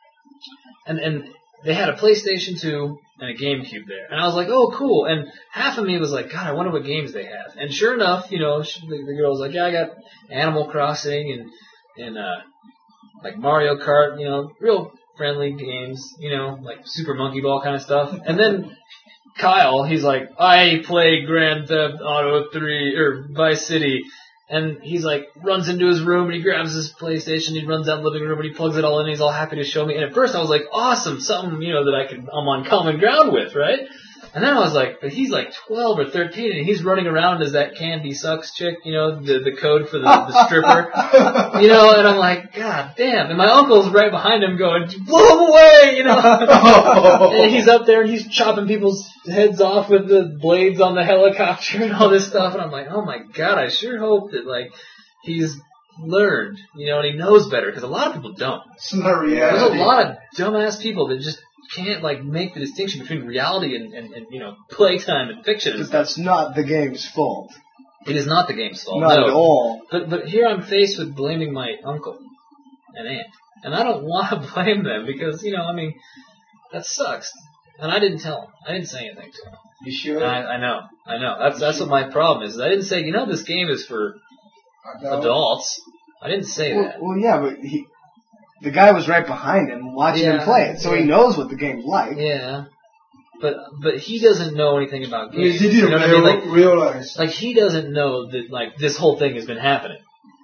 And they had a PlayStation 2 and a GameCube there. And I was like, oh, cool. And half of me was like, God, I wonder what games they have. And sure enough, the girl was like, yeah, I got Animal Crossing and like Mario Kart, real friendly games, like Super Monkey Ball kind of stuff. And then Kyle, he's like, I play Grand Theft Auto 3 or Vice City. And he's like, runs into his room and he grabs his PlayStation, he runs out in the living room and he plugs it all in and he's all happy to show me. And at first I was like, awesome, something, that I'm on common ground with, right? And then I was like, but he's like 12 or 13 and he's running around as that Candy Sucks chick, the code for the stripper, and I'm like, God damn. And my uncle's right behind him going, blow him away, And he's up there and he's chopping people's heads off with the blades on the helicopter and all this stuff. And I'm like, oh my God, I sure hope that, he's learned, and he knows better, because a lot of people don't. It's not reality. There's a lot of dumbass people that just can't make the distinction between reality and playtime and fiction. But that's not the game's fault. It is not the game's fault. Not no. at all. But here I'm faced with blaming my uncle and aunt, and I don't want to blame them because that sucks. And I didn't tell him. I didn't say anything to him. You sure? I know. That's what my problem is. I didn't say, this game is for adults. I didn't say that. Well, yeah, but the guy was right behind him watching him play it, so he knows what the game's like. Yeah. But he doesn't know anything about games. He didn't realize. He doesn't know that, this whole thing has been happening.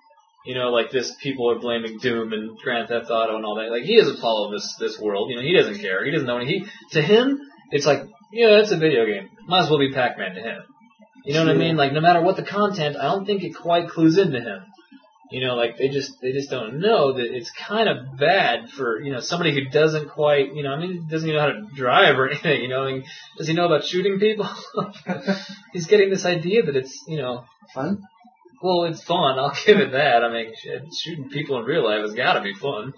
People are blaming Doom and Grand Theft Auto and all that. He doesn't follow this world. He doesn't care. He doesn't know to him, it's like, it's a video game. Might as well be Pac-Man to him. You know what I mean? No matter what the content, I don't think it quite clues into him. They just don't know that it's kind of bad for, somebody who doesn't quite, doesn't even know how to drive or anything, does he know about shooting people? He's getting this idea that it's, fun? Well, it's fun. I'll give it that. I mean, shit, shooting people in real life has got to be fun.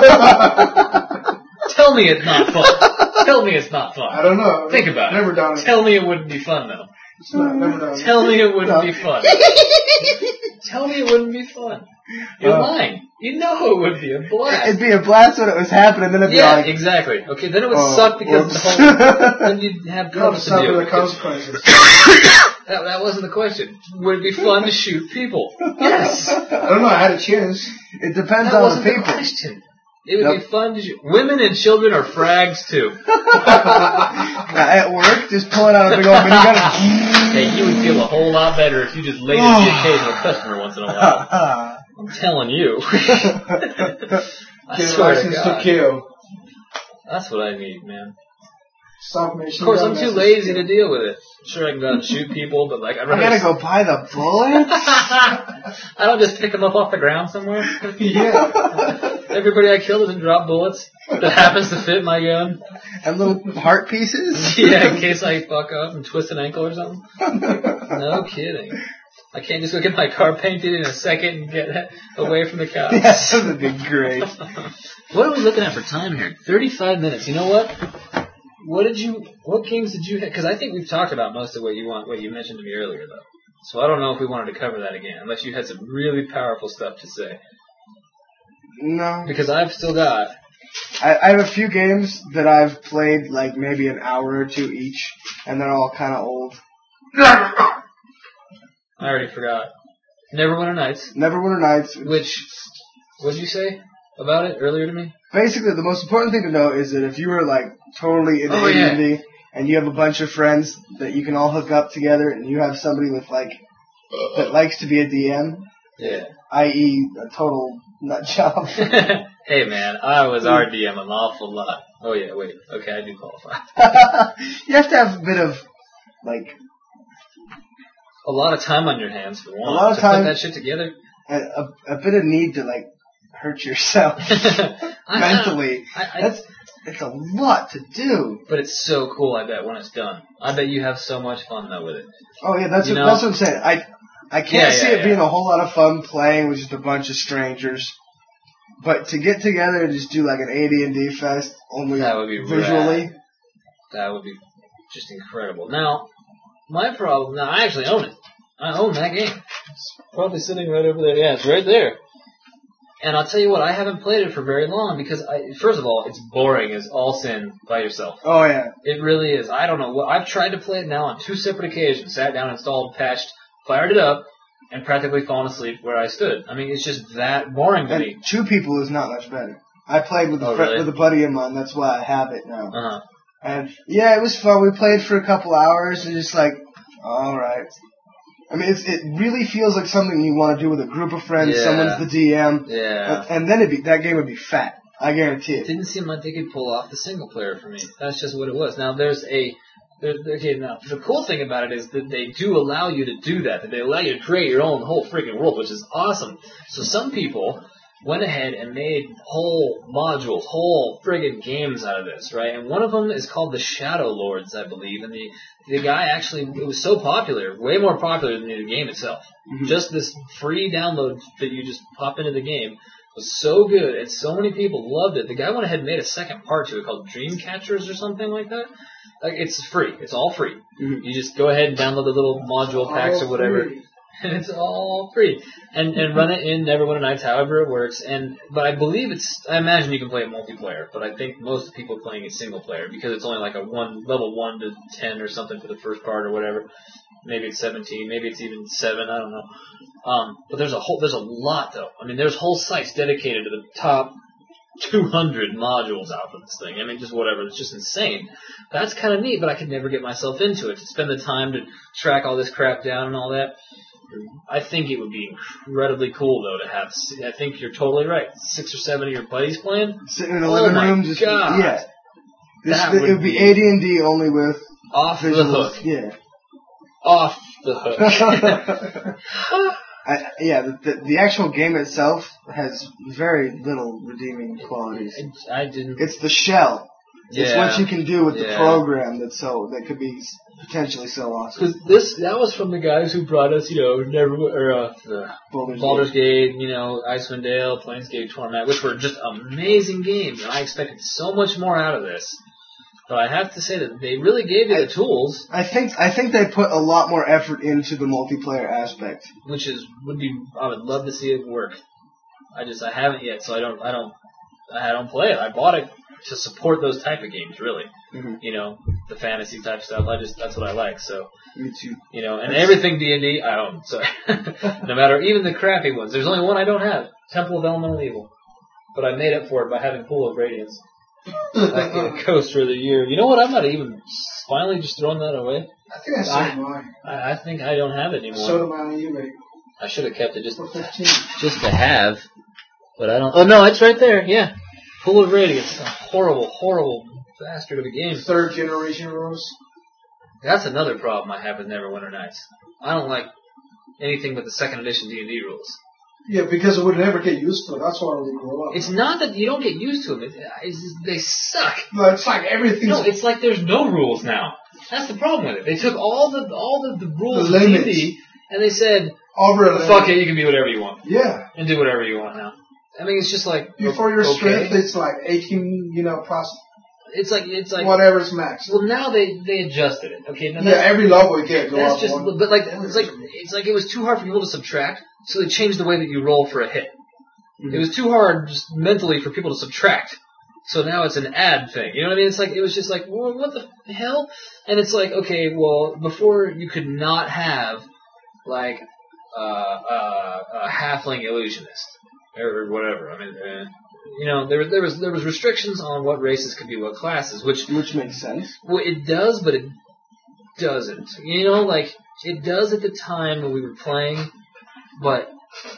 Tell me it's not fun. Tell me it's not fun. I don't know. Think about Never it. done it. Tell me it wouldn't be fun, though. It's not, never done it. Tell me it wouldn't be fun. Tell me it wouldn't be fun. You're lying. You know it would be a blast. It'd be a blast when it was happening, then it'd be like... exactly. Okay, then it would suck because whoops. the whole... Then you'd have You have to problems to deal suffer the with. consequences. That wasn't the question. Would it be fun to shoot people? Yes. I don't know. I had a chance. It depends That on wasn't the the people. question. It would Nope. be fun to shoot. Women and children are frags too. At work, just pulling out a big old minigun. Hey, you would feel a whole lot better if you just laid at the occasional customer once in a while. I'm telling you. I Get swear to license to God. kill. That's what I need, man. Stop machine Of course, gun I'm too license lazy to to deal with it. Sure, I can go out and shoot people, but like, I'd I rather... gotta go buy the bullets? I don't just pick them up off the ground somewhere. kill. Yeah. Everybody I kill doesn't drop bullets that happens to fit my gun. And little heart pieces? Yeah, in case I fuck up and twist an ankle or something. No kidding. I can't just go get my car painted in a second and get away from the cops. Yes, that would be great. What are we looking at for time here? 35 minutes. You know what? What games did you have? Because I think we've talked about most of what you mentioned to me earlier, though. So I don't know if we wanted to cover that again, unless you had some really powerful stuff to say. No. Because I've still got... I have a few games that I've played like maybe an hour or two each, and they're all kind of old. I already forgot. Neverwinter Nights. Neverwinter Nights. Which, what did you say about it earlier to me? Basically, the most important thing to know is that if you were like totally into AD&D and you have a bunch of friends that you can all hook up together, and you have somebody with like that likes to be a DM, Yeah. i.e. a total nut job. Hey man, I was RDM an awful lot. Oh yeah, wait. Okay, I do qualify. You have to have a bit of like A lot of time on your hands for one. A lot of to time. put that shit together. a bit of need to like hurt yourself mentally. It's a lot to do. But it's so cool, I bet, when it's done. I bet you have so much fun, though, with it. Oh yeah, that's You what, know? that's what I'm saying. I can't see it yeah. being a whole lot of fun playing with just a bunch of strangers. But to get together and just do like an AD&D fest, only That would be visually. rad. That would be just incredible. Now, my problem... Now, I actually own it. I own that game. It's probably sitting right over there. Yeah, it's right there. And I'll tell you what, I haven't played it for very long because, first of all, it's boring as all sin by yourself. Oh yeah. It really is. I don't know what... I've tried to play it now on 2 separate occasions. Sat down, installed, patched, fired it up, and practically fallen asleep where I stood. I mean, it's just that boring to me. And 2 people is not much better. I played with really? with a buddy of mine. That's why I have it now. Uh-huh. And yeah, it was fun. We played for a couple hours and just like, all right. I mean, it really feels like something you want to do with a group of friends. Yeah. Someone's the DM. Yeah. And then that game would be fat. I guarantee It it. didn't seem like they could pull off the single player for me. That's just what it was. Now, now, the cool thing about it is that they do allow you to do that they allow you to create your own whole freaking world, which is awesome. So some people went ahead and made whole modules, whole friggin' games out of this, right? And one of them is called the Shadow Lords, I believe. And the guy actually, it was so popular, way more popular than the game itself. Mm-hmm. Just this free download that you just pop into the game was so good, and so many people loved it. The guy went ahead and made a second part to it called Dreamcatchers or something like that. Like, it's free. It's all free. Mm-hmm. You just go ahead and download the little module packs or whatever. And it's all free. And run it in Neverwinter Nights, however it works. But I believe I imagine you can play it multiplayer, but I think most people are playing it single player because it's only like level 1 to 10 or something for the first part or whatever. Maybe it's 17, maybe it's even 7, I don't know. But there's a lot though. I mean, there's whole sites dedicated to the top 200 modules out for this thing. I mean, just whatever. It's just insane. That's kind of neat, but I could never get myself into it. To spend the time to track all this crap down and all that. I think it would be incredibly cool, though, to have... I think you're totally right. 6 or 7 of your buddies playing? Sitting in the living room, just God. yeah. That It would be AD&D only with off visuals. the hook. Yeah. Off the hook. The actual game itself has very little redeeming qualities. I didn't... It's the shell. It's what you can do with the program that could be potentially so awesome. Because that was from the guys who brought us, Baldur's Gate, Icewind Dale, Planescape Torment, which were just amazing games, and I expected so much more out of this. But I have to say that they really gave you the tools. I think they put a lot more effort into the multiplayer aspect, I would love to see it work. I haven't yet, so I don't play it. I bought it to support those type of games, really. Mm-hmm. The fantasy type stuff. That's what I like. So, me too. And everything D&D I own. So, no matter even the crappy ones. There's only one I don't have: Temple of Elemental Evil. But I made up for it by having Pool of Radiance. I get a coaster of the year. You know what? I'm not even finally just throwing that away. I think I sold mine. I think I don't have it anymore. Sold mine on eBay. I should have kept it just for 15. Just to have. But I don't. Oh no, it's right there. Yeah, Pool of Radiance. A horrible, horrible bastard of a game. 3rd generation rules. That's another problem I have with Neverwinter Nights. I don't like anything but the 2nd edition D&D rules. Yeah, because it would never get used to it. That's why we grow up. It's not that you don't get used to them. It's just, they suck. No, it's like everything. No, it's like there's no rules now. That's the problem with it. They took all the rules of D&D and they said, fuck it, you can be whatever you want. Yeah. And do whatever you want now. I mean, it's just like before your strength, it's like 18. It's like whatever's max. Well, now they adjusted it. Okay. Now every level you get. That's just. But it's like it was too hard for people to subtract, so they changed the way that you roll for a hit. Mm-hmm. It was too hard just mentally for people to subtract, so now it's an add thing. You know what I mean? It's like it was just like, well, what the hell? And it's like, okay, well, before you could not have like a halfling illusionist or whatever. I mean. There was restrictions on what races could be what classes, which makes sense. Well, it does, but it doesn't. It does at the time when we were playing, but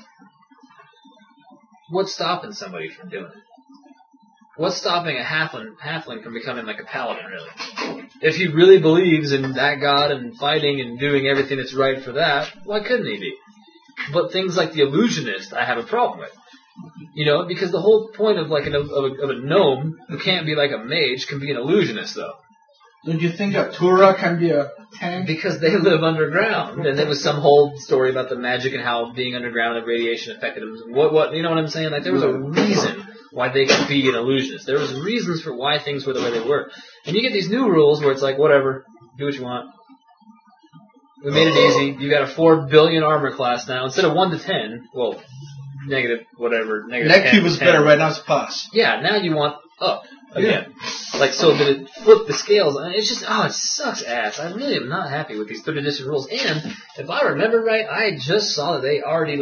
what's stopping somebody from doing it? What's stopping a halfling from becoming like a paladin, really? If he really believes in that god and fighting and doing everything that's right for that, why couldn't he be? But things like the illusionist, I have a problem with. Because the whole point of like of a gnome who can't be like a mage can be an illusionist, though. Don't you think a Tura can be a tank? Because they live underground, and there was some whole story about the magic and how being underground and radiation affected them. What you know what I'm saying? Like there was a reason why they could be an illusionist. There was reasons for why things were the way they were. And you get these new rules where it's like, whatever, do what you want. We made it easy. You got a 4 billion armor class now instead of 1 to 10. Well. Negative, whatever. Neck cube was better, right now it's plus. Yeah, now you want up again. Yeah. Like, so that it flipped the scales. And it's just, it sucks ass. I really am not happy with these 3rd edition rules. And, if I remember right, I just saw that they already,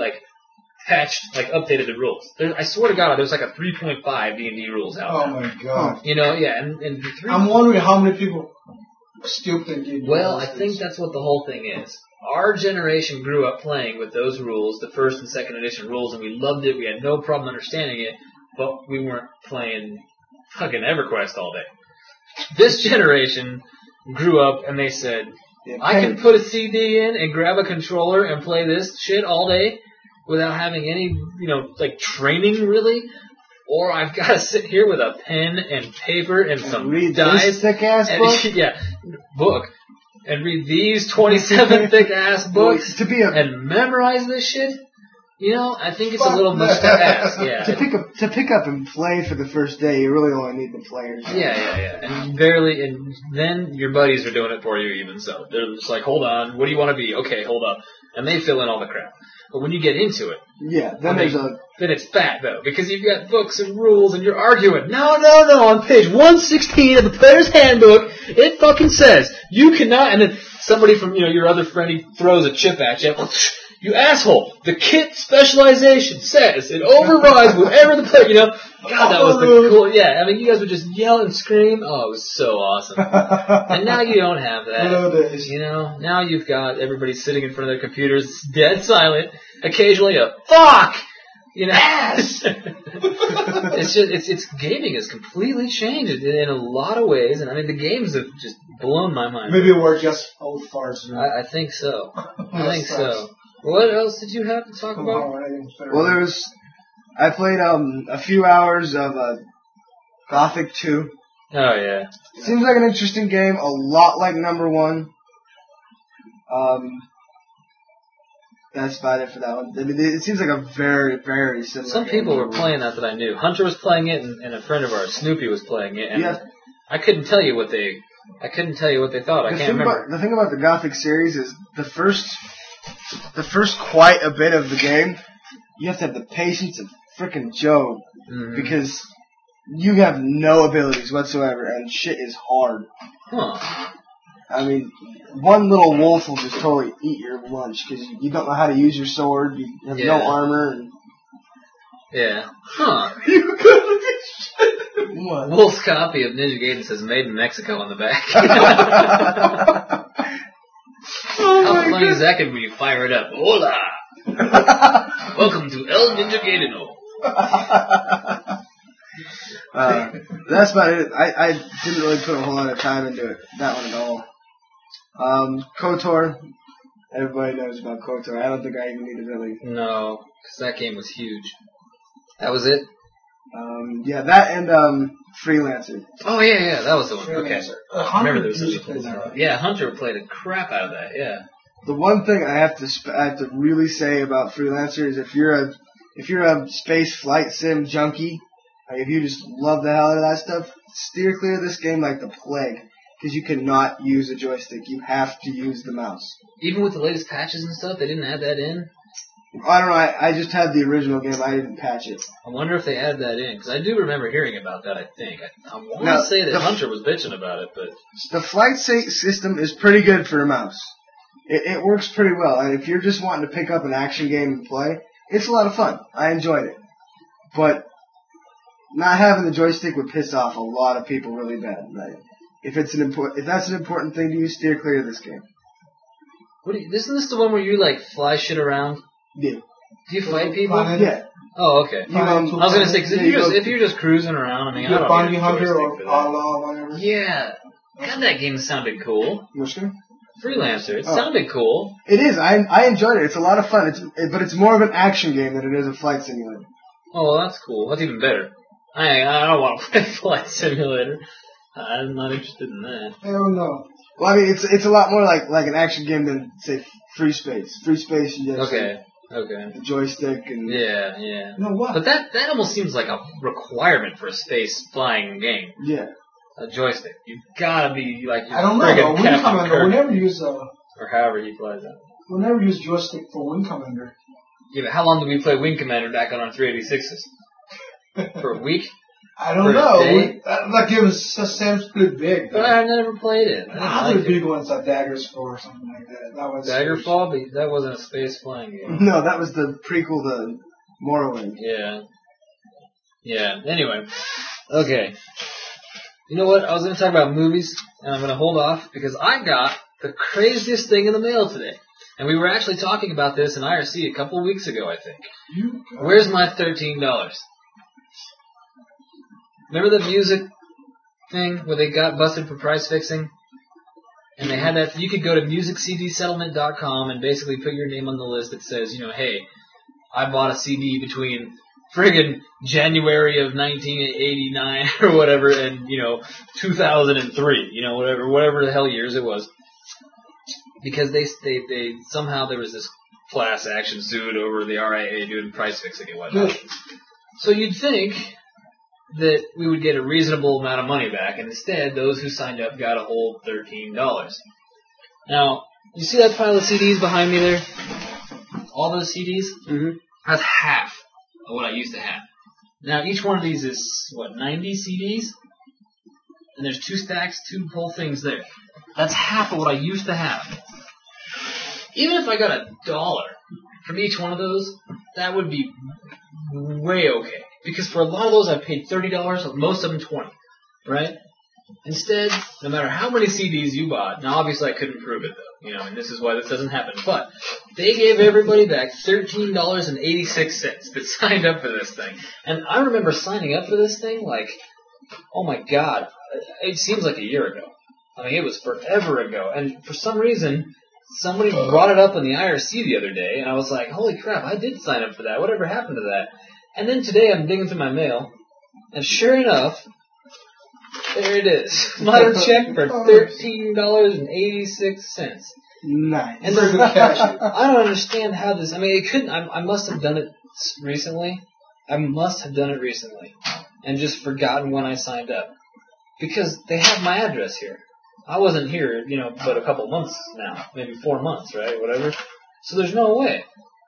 updated the rules. I swear to God, there's like a 3.5 D&D rules out. Oh my God. And I'm wondering how many people still think D&D. Well, I think that's what the whole thing is. Our generation grew up playing with those rules, the 1st and 2nd edition rules, and we loved it. We had no problem understanding it, but we weren't playing fucking EverQuest all day. This generation grew up and they said, I can put a CD in and grab a controller and play this shit all day without having any, training really. Or I've got to sit here with a pen and paper and some read dice. This thick-ass book? Book. And read these 27 thick-ass books well, and memorize this shit? I think it's a little much to ask. Yeah. To pick up and play for the first day, you really only need the players. Yeah. And then your buddies are doing it for you even so. They're just like, hold on, what do you want to be? Okay, hold up. And they fill in all the crap. But when you get into it, then it's fat though, because you've got books and rules and you're arguing. No, on page 116 of the player's handbook, it fucking says, you cannot, and then somebody from, your other friend, he throws a chip at you. You asshole! The kit specialization says it overrides whatever the player, God, that was the cool, yeah, I mean, you guys would just yell and scream. Oh, it was so awesome. And now you don't have that. Now you've got everybody sitting in front of their computers, dead silent, occasionally a fuck! Ass! It's just, gaming has completely changed in a lot of ways, and I mean, the games have just blown my mind. Maybe we're just old farts. I think so. So. What else did you have to talk about? Well, I played a few hours of Gothic 2. Oh, yeah. Seems like an interesting game, a lot like number 1. That's about it for that one. I mean, it seems like a very, very similar Some game. people were playing that I knew. Hunter was playing it, and a friend of ours, Snoopy, was playing it. And Yeah. I couldn't tell you what they thought. I can't remember. The thing about the Gothic series is the first quite a bit of the game, you have to have the patience of frickin' Job because you have no abilities whatsoever, and shit is hard. Huh. I mean, one little wolf will just totally eat your lunch because you don't know how to use your sword. You have no armor. And Yeah. Huh. you couldn't be shit. What? Wolf's copy of Ninja Gaiden says "Made in Mexico" on the back. How funny is that going to be when you fire it up? Hola! Welcome to El Ninja Gaideno. That's about it. I didn't really put a whole lot of time into that one at all. KOTOR. Everybody knows about KOTOR. I don't think I even need to really. No, because that game was huge. That was it? Yeah, that and Freelancer. Oh, yeah, that was the one. Okay. I remember there was Hunter such a used to play that. Yeah, Hunter played a crap out of that, yeah. The one thing I have to really say about Freelancer is if you're a space flight sim junkie, like if you just love the hell out of that stuff, steer clear of this game like the plague. Because you cannot use a joystick. You have to use the mouse. Even with the latest patches and stuff, they didn't add that in? I don't know. I just had the original game. I didn't patch it. I wonder if they added that in, because I do remember hearing about that, I think. I want Now, to say that Hunter was bitching about it, but... The flight system is pretty good for a mouse. It works pretty well. And if you're just wanting to pick up an action game and play, it's a lot of fun. I enjoyed it. But not having the joystick would piss off a lot of people really bad. Right? If that's an important thing to you, steer clear of this game. Isn't this the one where you, like, fly shit around? Yeah. Do you fight people? Yeah. Oh, okay. You, I was going to say, because if you're just cruising around, I mean, I You're don't Bounty need a Hunter joystick or for that. Allah, whatever. Yeah. God, that game sounded cool. Which game? Freelancer. It sounded cool. It is. I enjoyed it. It's a lot of fun. But it's more of an action game than it is a flight simulator. Oh, well, that's cool. That's even better. I don't want to play Flight Simulator. I'm not interested in that. Hell no. Well, I mean, it's a lot more like an action game than, say, Free Space. Free Space, you just Okay. the joystick and... Yeah. No, what? But that almost seems like a requirement for a space flying game. Yeah. A joystick. You've got to be like I don't know. friggin' Wing Captain Commander. Kirk. We never use Or however he plays that. joystick for Wing Commander. Yeah, but how long did we play Wing Commander back on our 386s? For a week? I don't For a know. day? That game sounds pretty big. But I never played it. I didn't Other like big it. ones like Dagger's Fall or something like that. That was Daggerfall? But that wasn't a space flying game. No, that was the prequel to Morrowind. Yeah. Anyway. Okay. You know what? I was going to talk about movies, and I'm going to hold off because I got the craziest thing in the mail today. And we were actually talking about this in IRC a couple of weeks ago, I think. Where's my $13? Remember the music thing where they got busted for price fixing? And they had that, you could go to musiccdsettlement.com and basically put your name on the list that says, hey, I bought a CD between friggin' January of 1989 or whatever and, 2003, whatever the hell years it was. Because they somehow there was this class action suit over the RIA doing price fixing and whatnot. So you'd think that we would get a reasonable amount of money back, and instead, those who signed up got a whole $13. Now, you see that pile of CDs behind me there? All those CDs? Mm-hmm. That's half of what I used to have. Now, each one of these is, 90 CDs? And there's 2 stacks, 2 whole things there. That's half of what I used to have. Even if I got $1 from each one of those, that would be way okay. Because for a lot of those, I paid $30, most of them $20, right? Instead, no matter how many CDs you bought, now obviously I couldn't prove it though, and this is why this doesn't happen, but they gave everybody back $13.86 that signed up for this thing. And I remember signing up for this thing like, oh my god, it seems like a year ago. I mean, it was forever ago. And for some reason, somebody brought it up in the IRC the other day, and I was like, holy crap, I did sign up for that. Whatever happened to that? And then today I'm digging through my mail, and sure enough, There it is. Minor check for $13.86. Nice. And Very good catch. I don't understand how this. I mean, it couldn't. I must have done it recently. And just forgotten when I signed up because they have my address here. I wasn't here, but a couple months now, maybe 4 months, right? Whatever. So there's no way.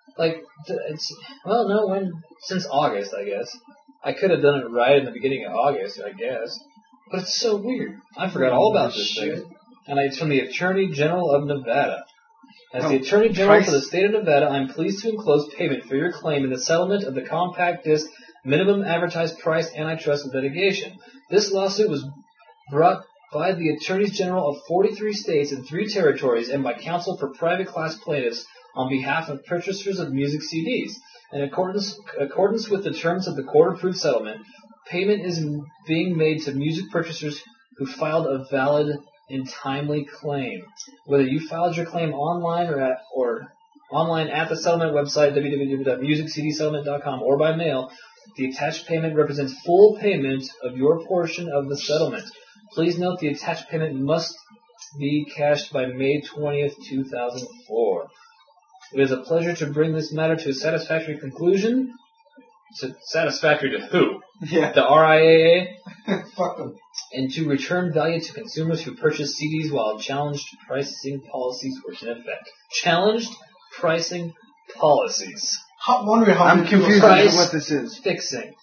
Since August, I guess. I could have done it right in the beginning of August, I guess. But it's so weird. I forgot all about this thing. And it's from the Attorney General of Nevada. As the Attorney General for the state of Nevada, I'm pleased to enclose payment for your claim in the settlement of the compact disc minimum advertised price antitrust litigation. This lawsuit was brought by the Attorneys General of 43 states and 3 territories and by counsel for private class plaintiffs on behalf of purchasers of music CDs. In accordance with the terms of the court-approved settlement, payment is being made to music purchasers who filed a valid and timely claim. Whether you filed your claim online or online at the settlement website, www.musiccdsettlement.com, or by mail, the attached payment represents full payment of your portion of the settlement. Please note the attached payment must be cashed by May 20th, 2004. It is a pleasure to bring this matter to a satisfactory conclusion. Satisfactory to who? Yeah. The RIAA? Fuck them. And to return value to consumers who purchase CDs while challenged pricing policies were in effect. Challenged pricing policies. Wondering how I'm many confused people- as to what this is. Fixing.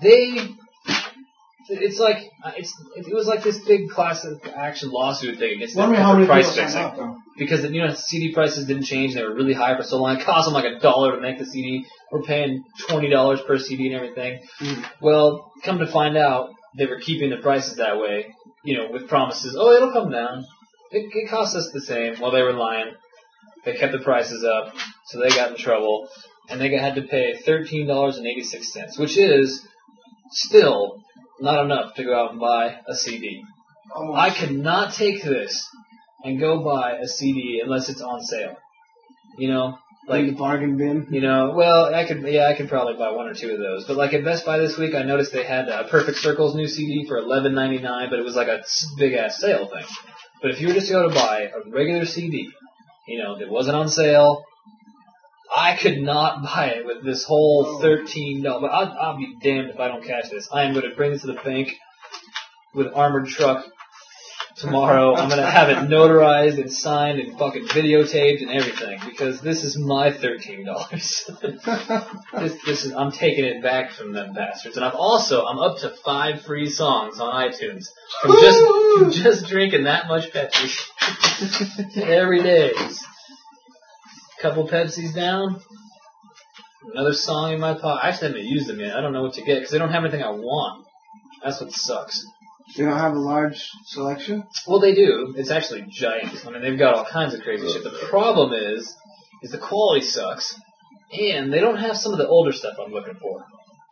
It was like this big class action lawsuit thing against Wondering how many price people fixing. signed up, though. Because CD prices didn't change, they were really high for so long. It cost them like $1 to make the CD. We're paying $20 per CD and everything. Well, come to find out, they were keeping the prices that way, with promises, it'll come down. It costs us the same. Well, they were lying. They kept the prices up, so they got in trouble, and they had to pay $13.86, which is still not enough to go out and buy a CD. Almost. I cannot take this and go buy a CD unless it's on sale. Like the bargain bin. I could probably buy 1 or 2 of those. But like at Best Buy this week, I noticed they had Perfect Circle's new CD for $11.99, but it was like a big ass sale thing. But if you were just to go to buy a regular CD, that wasn't on sale, I could not buy it with this whole $13. But I'll be damned if I don't catch this. I am going to bring this to the bank with armored truck tomorrow. I'm going to have it notarized and signed and fucking videotaped and everything because this is my $13. This is I'm taking it back from them bastards. And I'm up to 5 free songs on iTunes from just drinking that much Pepsi every day. Couple Pepsis down, another song in my pocket. I actually haven't used them yet. I don't know what to get because they don't have anything I want. That's what sucks. They don't have a large selection? Well, they do. It's actually giant. I mean, they've got all kinds of crazy shit. The problem is the quality sucks, and they don't have some of the older stuff I'm looking for.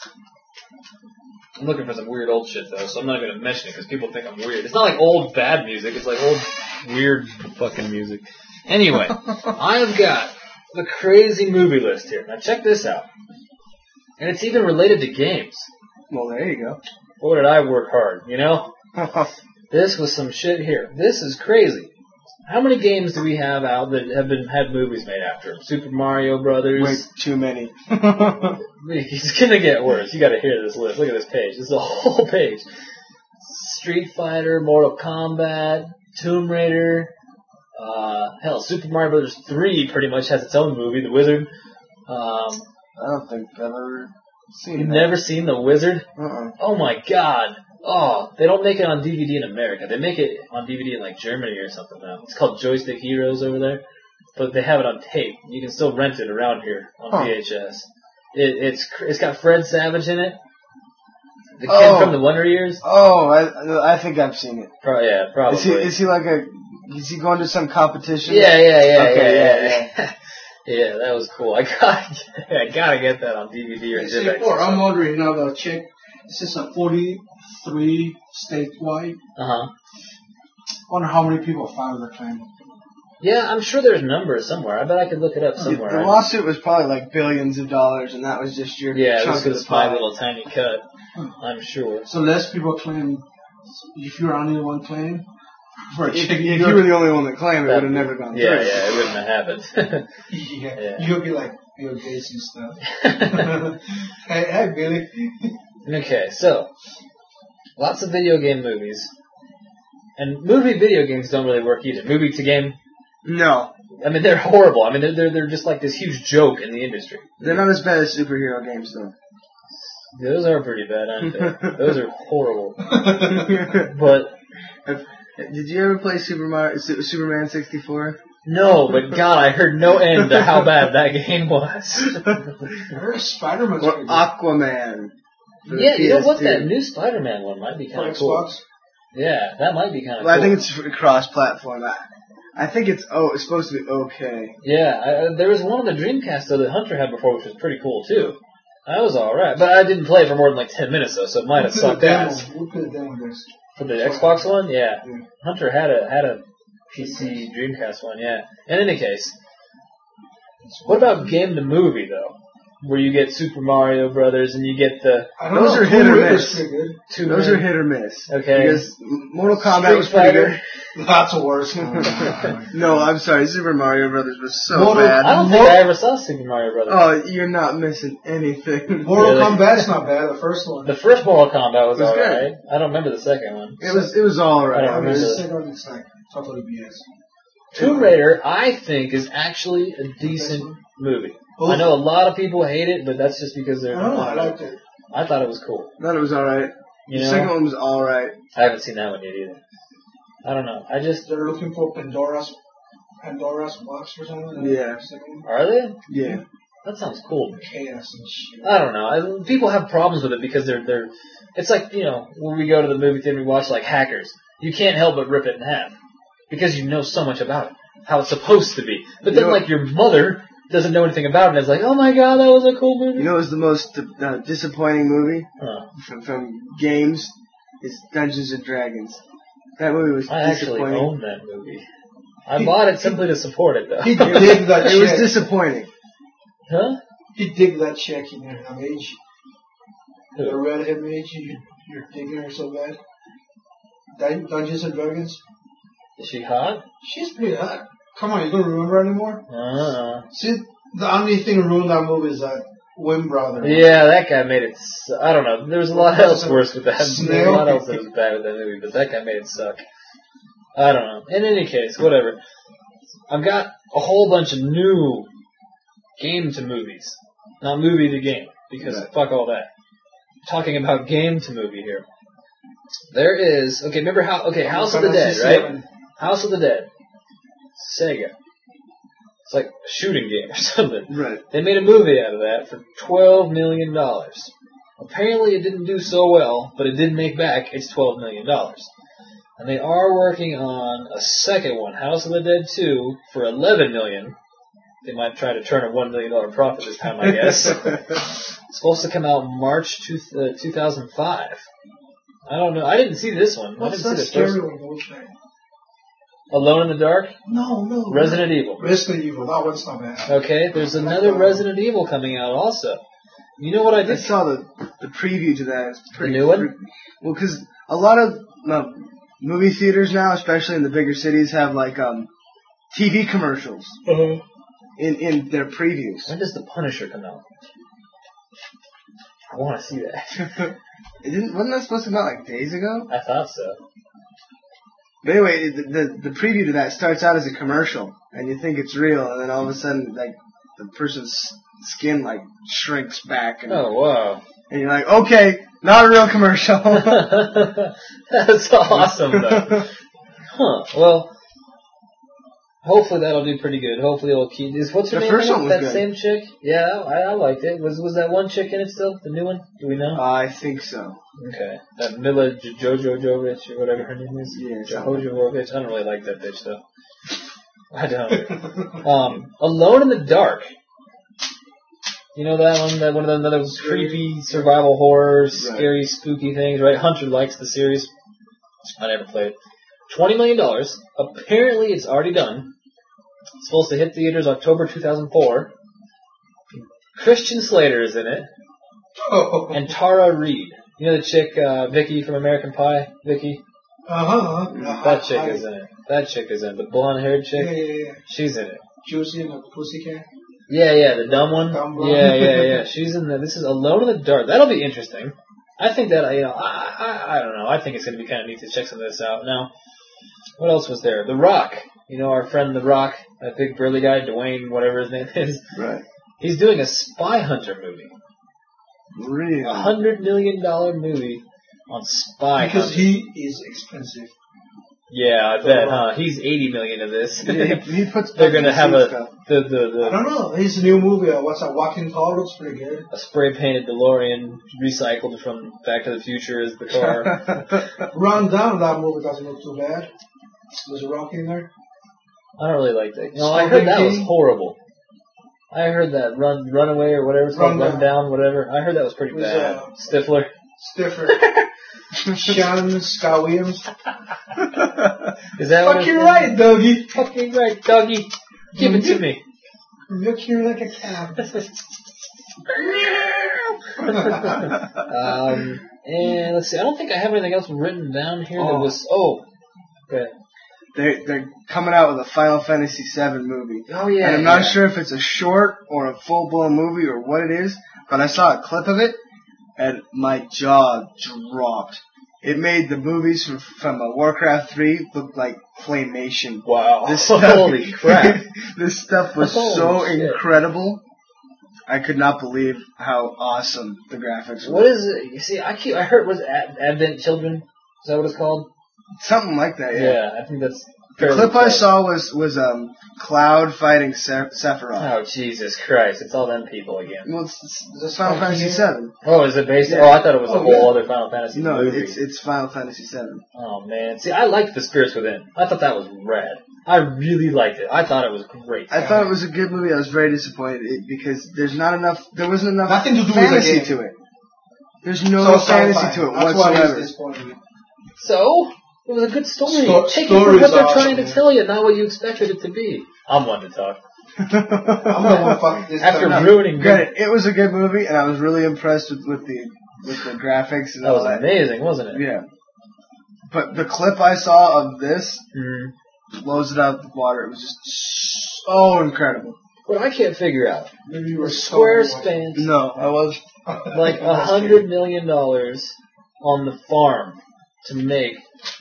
I'm looking for some weird old shit, though, so I'm not going to mention it because people think I'm weird. It's not like old bad music. It's like old weird fucking music. Anyway, I have got the crazy movie list here. Now check this out. And it's even related to games. Well, there you go. Boy, did I work hard, This was some shit here. This is crazy. How many games do we have out that have had movies made after them? Super Mario Brothers. Way too many. It's gonna get worse. You gotta hear this list. Look at this page. This is a whole page. Street Fighter, Mortal Kombat, Tomb Raider. Super Mario Brothers 3 pretty much has its own movie, The Wizard. I don't think I've ever seen You've that. never seen The Wizard? Uh-uh. Oh my god. Oh, they don't make it on DVD in America. They make it on DVD in like Germany or something now. It's called Joystick Heroes over there. But they have it on tape. You can still rent it around here on VHS. It's got Fred Savage in it. The kid from the Wonder Years. Oh, I think I've seen it. Yeah, probably. Is he going to some competition? Yeah. Yeah. Yeah, that was cool. I gotta get that on DVD or Zipex. I'm wondering now, the chick, this is a 43 statewide. Wonder how many people filed the claim. Yeah, I'm sure there's numbers somewhere. I bet I could look it up somewhere. The lawsuit was probably like billions of dollars, and that was just your it chunk was of just the my pie. little tiny cut. I'm sure. So less people claim if you were only the one claiming for a If chick, you were the only one that claimed, it would have never gone through. Yeah, it wouldn't have happened. yeah. You'll be like Bill Gates and stuff. hey, Billy. Okay, so lots of video game movies, and video games don't really work either. Movie to game. No. I mean, they're horrible. I mean, they're just like this huge joke in the industry. They're not as bad as superhero games, though. Those are pretty bad, aren't they? Those are horrible. But did you ever play Superman 64? no, but God, I heard no end to how bad that game was. I heard Spider-Man's Or Aquaman. Yeah, you know what? That new Spider-Man one might be kind of cool. Xbox? Yeah, that might be kind of Well, cool. I think it's cross-platform. I think it's supposed to be okay. Yeah, there was one on the Dreamcast though that Hunter had before, which was pretty cool too. That was alright, but I didn't play it for more than like 10 minutes though, so it might have sucked ass. We'll put a demo disc. For the Xbox one, yeah. Hunter had a PC Dreamcast one, yeah. In any case, what about game to movie though? Where you get Super Mario Brothers and you get the... Those are hit or miss. Those are hit or miss. Okay. Because Mortal Kombat was pretty good. Lots of worse. No, I'm sorry. Super Mario Brothers was so bad. I don't think I ever saw Super Mario Brothers. Oh, you're not missing anything. Mortal Kombat's not bad, the first one. The first Mortal Kombat was alright. good. I don't remember the second one. It was alright. I don't remember. The second one, it's like totally BS. Tomb Raider, I think, is actually a decent movie. I know a lot of people hate it, but that's just because they're... I liked it. I thought it was cool. I thought it was alright. The second one was alright. I haven't seen that one yet either. I don't know. They're looking for Pandora's box or something. Yeah. Are they? Yeah. That sounds cool. Chaos and shit. I don't know. People have problems with it because they're. It's like, when we go to the movie theater and we watch like Hackers. You can't help but rip it in half because you know so much about it, how it's supposed to be. But then, like, your mother doesn't know anything about it and is like, oh my god, that was a cool movie. You know what was the most disappointing movie from games? Is Dungeons and Dragons. That movie was disappointing. I actually own that movie. I bought it simply to support it, though. He digged that It was disappointing. Huh? He digged that chick in there, a mage. Who? The redhead mage, you're digging her so bad. Dungeons and Dragons. Is she hot? She's pretty hot. Come on, you don't remember anymore? See, the only thing that ruined that movie is that Wim brother. Yeah, that guy made it. I don't know. There was a lot else worse with that. There was a lot else that was bad with that movie, but that guy made it suck. I don't know. In any case, whatever. I've got a whole bunch of new game to movies, not movie to game, because fuck all that. Talking about game to movie here. There is remember House of the Dead, right? House of the Dead. Sega. It's like a shooting game or something. Right. They made a movie out of that for $12 million. Apparently it didn't do so well, but it did make back its $12 million. And they are working on a second one, House of the Dead 2, for $11 million. They might try to turn a $1 million profit this time, I guess. It's supposed to come out March 2005. I don't know. I didn't see this one. What's I that didn't see the scary first one? Alone in the Dark? No. Resident Evil. Resident Evil. That one's not bad. Okay, there's another Resident Evil coming out also. You know what I did? I saw the preview to that. It's pretty The new one? Well, because a lot of movie theaters now, especially in the bigger cities, have like TV commercials in their previews. When does The Punisher come out? I want to see that. Wasn't that supposed to come out like days ago? I thought so. But anyway, the preview to that starts out as a commercial, and you think it's real, and then all of a sudden, like, the person's skin, like, shrinks back. And, oh, wow. And you're like, okay, not a real commercial. That's awesome, though. Huh. Well, hopefully that'll do pretty good. Hopefully it'll keep... What's her name? The first one was that good. Same chick? Yeah, I liked it. Was that one chick in it still? The new one? Do we know? I think so. Okay. That Mila Jovovich, or whatever her name is? Yeah. Jovovich. I don't really like that bitch, though. I don't. Alone in the Dark. You know that one? That one of those creepy survival horror, scary, spooky things, right? Hunter likes the series. I never played. $20 million. Apparently it's already done. It's supposed to hit theaters October 2004. Christian Slater is in it. And Tara Reid. You know the chick, Vicky from American Pie? Vicky? That chick is in it. That chick is in it. The blonde-haired chick? Yeah. She's in it. Josie and the Pussycat? Yeah, the dumb one. Yeah. She's in there. This is Alone in the Dark. That'll be interesting. I think that, I don't know. I think it's going to be kind of neat to check some of this out. Now, what else was there? The Rock. You know our friend The Rock, that big burly guy, Dwayne, whatever his name is. Right. He's doing a Spy Hunter movie. Really? $100 million movie on Spy Hunter. Because he is expensive. Yeah, I bet, huh? He's $80 million of this. Yeah, he puts. They're gonna have stuff. I don't know. His new movie, what's that? Walking Tall looks pretty good. a spray painted DeLorean recycled from Back to the Future as the car. Run Down, that movie doesn't look too bad. There's a rock in there. I don't really like that. No, I heard that was horrible. I heard that Runaway or whatever it's called, Run Down, whatever. I heard that was pretty bad. Stifler. Shannon Scott Williams. Is that what Fucking right, doggy. Fucking right, doggy. Give it to me. Look here like a cat. And let's see. I don't think I have anything else written down here that was. Oh, okay. They're coming out with a Final Fantasy VII movie. Oh yeah. And I'm not sure if it's a short or a full blown movie or what it is, but I saw a clip of it and my jaw dropped. It made the movies from Warcraft 3 look like claymation. Wow. This stuff, holy crap. This stuff was so incredible. I could not believe how awesome the graphics were. What is it? You see, I heard it was Advent Children. Is that what it's called? Something like that, yeah. Yeah, I think that's the clip I saw was Cloud fighting Sephiroth. Oh, Jesus Christ. It's all them people again. Well, it's Final Fantasy VII. Oh, is it based? Yeah. Oh, I thought it was a whole other Final Fantasy movie. No, it's Final Fantasy VII. Oh, man. See, I liked The Spirits Within. I thought that was rad. I really liked it. I thought it was great. I thought it was a good movie. I was very disappointed because there wasn't enough nothing to do fantasy with to it. There's no fantasy to it whatsoever. So? It was a good story. Take it for what they're trying to tell you, not what you expected it to be. I'm one to talk. I'm the one fucking this After ruining Granted, it was a good movie, and I was really impressed with the graphics and that all was that. Amazing, wasn't it? Yeah. But the clip I saw of this blows it out of the water. It was just so incredible. What I can't figure out. Maybe you were Squarespace. No, I was like $100 million on the farm to make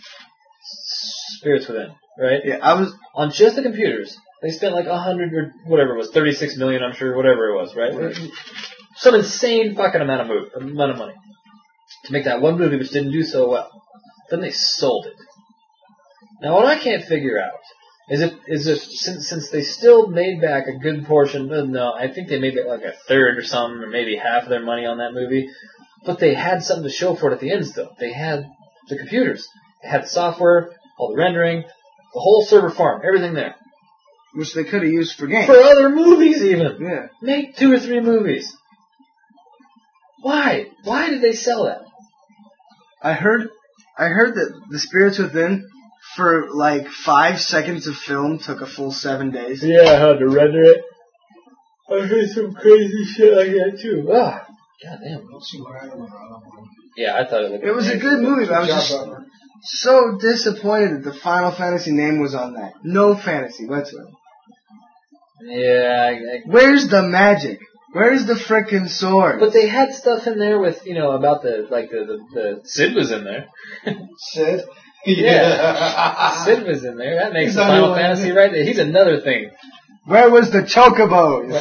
Spirits Within, right? Yeah, I was on just the computers. They spent like 100 or whatever it was, 36 million, I'm sure, whatever it was, right? Some insane fucking amount of money to make that one movie which didn't do so well. Then they sold it. Now, what I can't figure out is if since they still made back a good portion. No, I think they made back like a third or something, or maybe half of their money on that movie. But they had something to show for it at the end still. They had the computers. They had the software, all the rendering, the whole server farm, everything there. Which they could have used for games. For other movies even. Yeah. Make 2 or 3 movies. Why? Why did they sell that? I heard that The Spirits Within, for like 5 seconds of film, took a full 7 days. Yeah, I had to render it. I heard some crazy shit like that too. Ah, goddamn. Yeah, I thought it was a good movie, but I was just so disappointed that the Final Fantasy name was on that. No fantasy whatsoever. Yeah. Where's the magic? Where's the frickin' sword? But they had stuff in there with, about the Sid was in there. Sid? Yeah. Sid was in there. That makes the Final Fantasy right there. He's another thing. Where was the chocobos?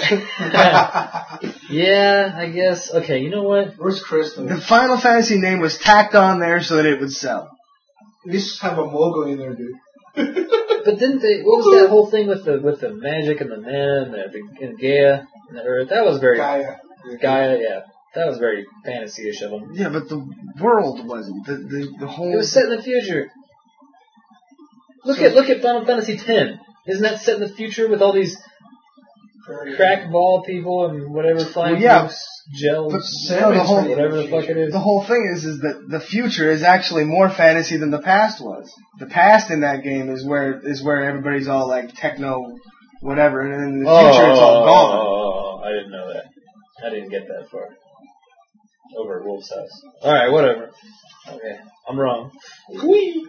Yeah, I guess. Okay, you know what? Where's Crystal? The Final Fantasy name was tacked on there so that it would sell. At least have a mogul in there, dude. But didn't they? What was that whole thing with the magic and the men and Gaia and the Earth? That was very Gaia. Yeah, that was very fantasy-ish of them. Yeah, but the world wasn't. The whole. It was set in the future. Look at Final Fantasy X. Isn't that set in the future with all these crack ball people and whatever flying gels, whatever the fuck it is? The whole thing is that the future is actually more fantasy than the past was. The past in that game is where everybody's all like techno, whatever, and in the future it's all gone. Oh, I didn't know that. I didn't get that far. over at Wolf's house. Alright, whatever. Okay, I'm wrong. Whee!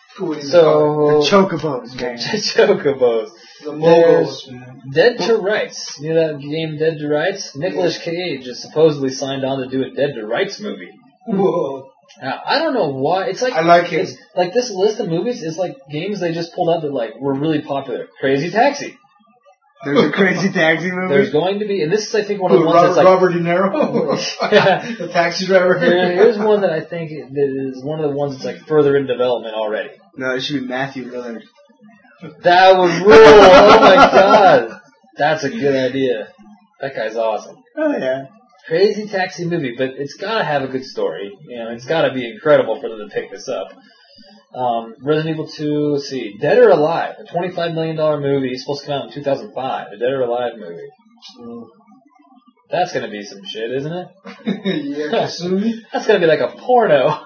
So... The Chocobos, man. Chocobos. The Mogos, man. Dead to Rights. You know that game, Dead to Rights? Nicolas Cage is supposedly signed on to do a Dead to Rights movie. Whoa. Now, I don't know why. It's like I like it. It's like this list of movies is like games they just pulled out that like were really popular. Crazy Taxi. There's a Crazy Taxi movie. There's going to be, and this is I think one of the ones that's like Robert De Niro. Yeah. The taxi driver. Here's one that I think is one of the ones that's like further in development already. No, it should be Matthew Lillard. That would rule. Oh my god, that's a good idea. That guy's awesome. Oh yeah. Crazy Taxi movie, but it's got to have a good story. You know, it's got to be incredible for them to pick this up. Resident Evil 2, let's see, Dead or Alive, a $25 million movie, supposed to come out in 2005, a Dead or Alive movie. That's going to be some shit, isn't it? Yeah, Kasumi. That's going to be like a porno.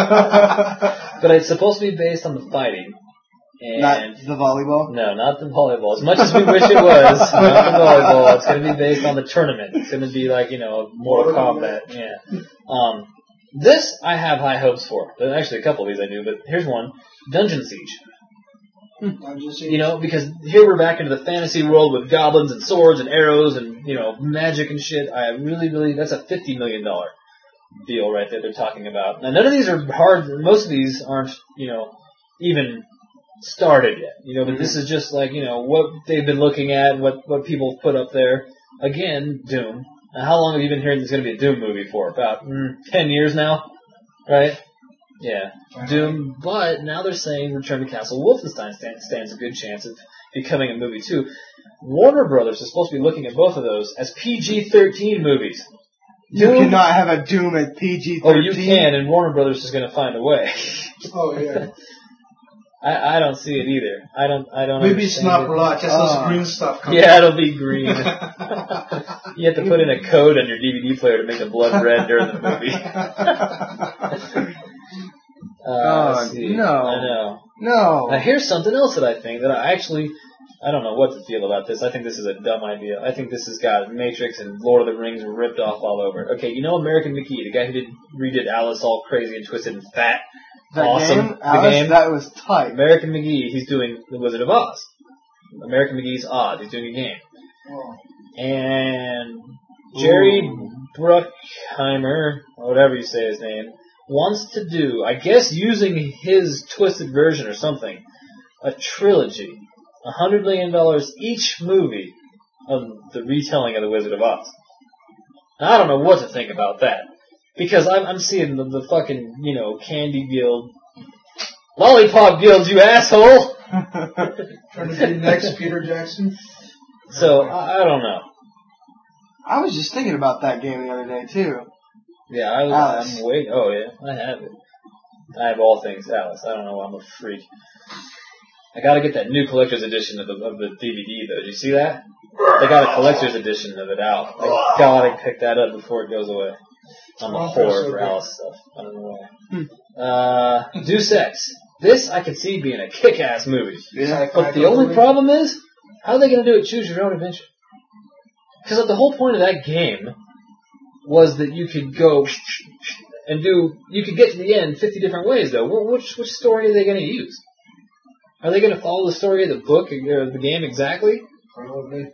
But it's supposed to be based on the fighting. And Not the volleyball? No, not the volleyball. As much as we wish it was, not the volleyball. It's going to be based on the tournament. It's going to be like, you know, Mortal Kombat. Yeah. This I have high hopes for. There's actually a couple of these I do, but here's one. Dungeon Siege. You know, because here we're back into the fantasy world with goblins and swords and arrows and, you know, magic and shit. I really, that's a $50 million deal right there they're talking about. Now, none of these are hard. Most of these aren't, you know, even started yet, you know, but this is just like, you know, what they've been looking at, what people put up there. Again, Doom. Now, how long have you been hearing there's going to be a Doom movie for? About 10 years now, right? Yeah, Doom. But now they're saying Return to Castle Wolfenstein stands a good chance of becoming a movie too. Warner Brothers is supposed to be looking at both of those as PG-13 movies. You cannot have a Doom at PG-13. Oh, you can, and Warner Brothers is going to find a way. Oh yeah. I don't see it either. I don't. Maybe it's not blood, just those green stuff coming. Yeah, it'll be green. You have to put in a code on your DVD player to make the blood red during the movie. Oh, no. I know. No. Now here's something else that I think that I don't know what to feel about this. I think this is a dumb idea. I think this has got Matrix and Lord of the Rings ripped off all over it. Okay, you know American McGee, the guy who redid Alice All Crazy and Twisted and Fat? That awesome. Game? Alice, game? That was tight. American McGee, he's doing The Wizard of Oz. American McGee's Oz. He's doing a game. Oh. And Jerry Bruckheimer, or whatever you say his name, wants to do, I guess using his twisted version or something, a trilogy. $100 million each movie of the retelling of The Wizard of Oz. Now, I don't know what to think about that. Because I'm seeing the fucking, you know, Candy Guild. Lollipop Guild, you asshole! Trying to be next Peter Jackson. So, I don't know. I was just thinking about that game the other day, too. Yeah, I'm waiting. Oh, yeah, I have it. I have all things Alice. I don't know. I'm a freak. I gotta get that new collector's edition of the DVD, though. Did you see that? They got a collector's edition of it out. I gotta pick that up before it goes away. I'm a whore for Alice stuff. I don't know why. Deus Ex. This I could see being a kick-ass movie. Yeah. But the only problem is, how are they going to do it? Choose your own adventure. Because the whole point of that game was that you could go and you could get to the end 50 different ways, though. Which story are they going to use? Are they going to follow the story of the book or the game exactly? Probably.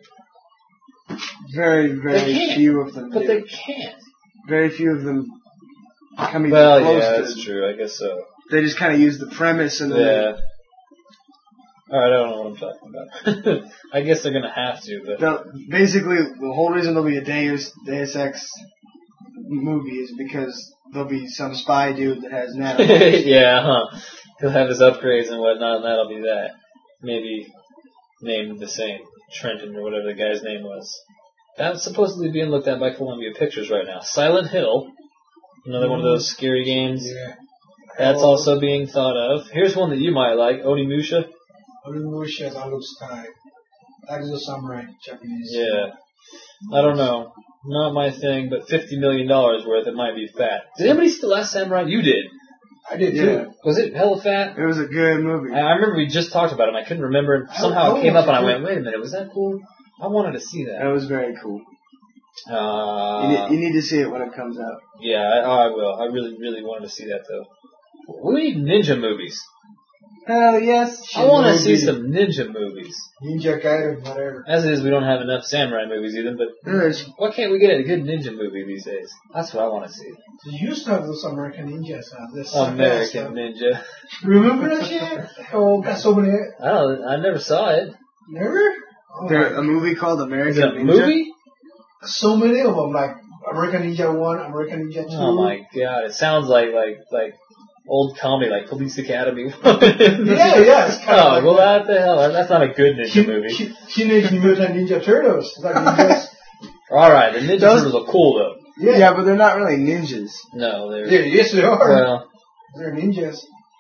Very, very few of them But they can't. Very few of them come even close to that's true. I guess so. They just kind of use the premise and then Alright, I don't know what I'm talking about. I guess they're going to have to. But basically, the whole reason there'll be a Deus Ex movie is because there'll be some spy dude that has nano. He'll have his upgrades and whatnot, and that'll be that. Maybe named the same. Trenton or whatever the guy's name was. That's supposedly being looked at by Columbia Pictures right now. Silent Hill, another one of those scary games. Yeah. That's also being thought of. Here's one that you might like, Onimusha. Onimusha, that looks tight. That is a samurai, Japanese. Yeah. I don't know. Not my thing, but $50 million worth, it might be fat. Did anybody see The Last Samurai? You did. I did Yeah. too. Was it hella fat? It was a good movie. I remember we just talked about it, and I couldn't remember. Somehow it came up, and I went, wait a minute, was that cool? I wanted to see that. That was very cool. You need to see it when it comes out. Yeah, I will. I really, really wanted to see that, though. We need ninja movies. Hell yes. I want to see some ninja movies. Ninja Gaiden, whatever. As it is, we don't have enough samurai movies either, but why can't we get a good ninja movie these days? That's what I want to see. You used to have those American Ninjas now. American Ninja. Remember that shit? Oh, got so many. I never saw it. Never? Oh, There's a movie called American Is it a Ninja. movie? So many of them, like American Ninja 1, American Ninja 2. Oh my god, it sounds like old comedy, like Police Academy. Yeah, it's kind of well, what the hell? That's not a good ninja movie. Teenage Mutant Ninja Turtles. Like ninjas. Alright, the Ninja Turtles are cool, though. Yeah, but they're not really ninjas. No, Yes, they are. Well, they're ninjas.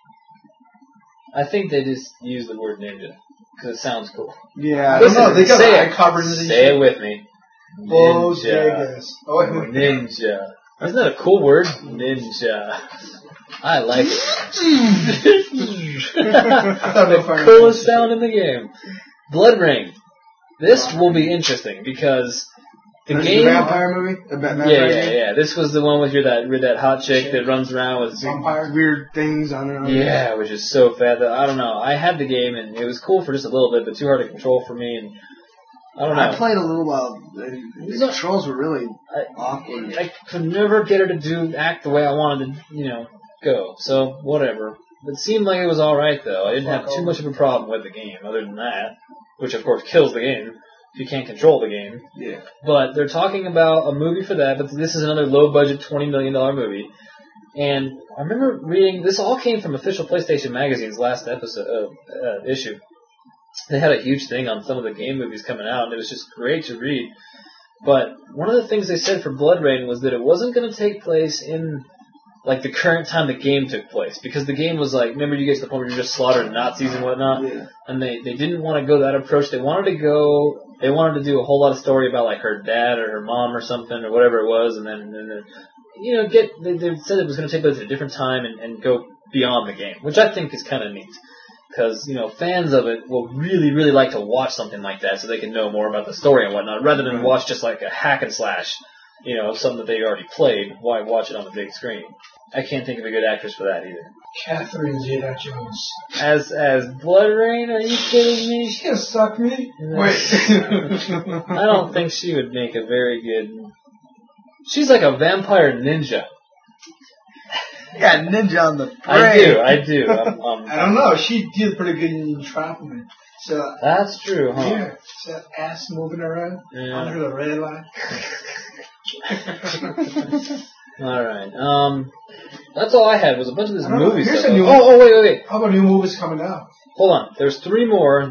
I think they just use the word ninja, because it sounds cool. Yeah. I don't know, they got say eye covers and Say it with me. Ninja. Ninja. Isn't that a cool word? Ninja. I like it. The coolest sound in the game. Blood Rain. This will be interesting because the game. The vampire movie? Yeah. This was the one with that hot chick that runs around with weird things on her. Yeah, which is so fat that I don't know. I had the game and it was cool for just a little bit, but too hard to control for me. And I don't know. I played a little while. The controls were really awkward. I could never get her to act the way I wanted to, go. So, whatever. It seemed like it was alright, though. I didn't have too much of a problem with the game, other than that. Which, of course, kills the game if you can't control the game. Yeah. But they're talking about a movie for that, but this is another low-budget $20 million movie. And I remember reading, this all came from official PlayStation Magazine's last issue. They had a huge thing on some of the game movies coming out, and it was just great to read. But one of the things they said for Blood Rain was that it wasn't going to take place in the current time the game took place, because the game was remember you get to the point where you're just slaughtering Nazis and whatnot, and they didn't want to go that approach. They wanted to do a whole lot of story about her dad or her mom or something or whatever it was, and then they said it was going to take place at a different time and go beyond the game, which I think is kind of neat. Because, fans of it will really, really like to watch something like that so they can know more about the story and whatnot, rather than watch just a hack and slash, something that they already played. Why watch it on the big screen? I can't think of a good actress for that either. Catherine Zeta-Jones. As Blood Rain? Are you kidding me? She can suck me. No. Wait. I don't think she would make a very good... She's like a vampire ninja. You got ninja on the brain. I do. I don't know. She did pretty good in Entrapment. So that's true, huh? Yeah. So ass moving around under the red line. Alright. That's all I had was a bunch of this movie stuff. Wait. How about new movies coming out? Hold on. There's 3 more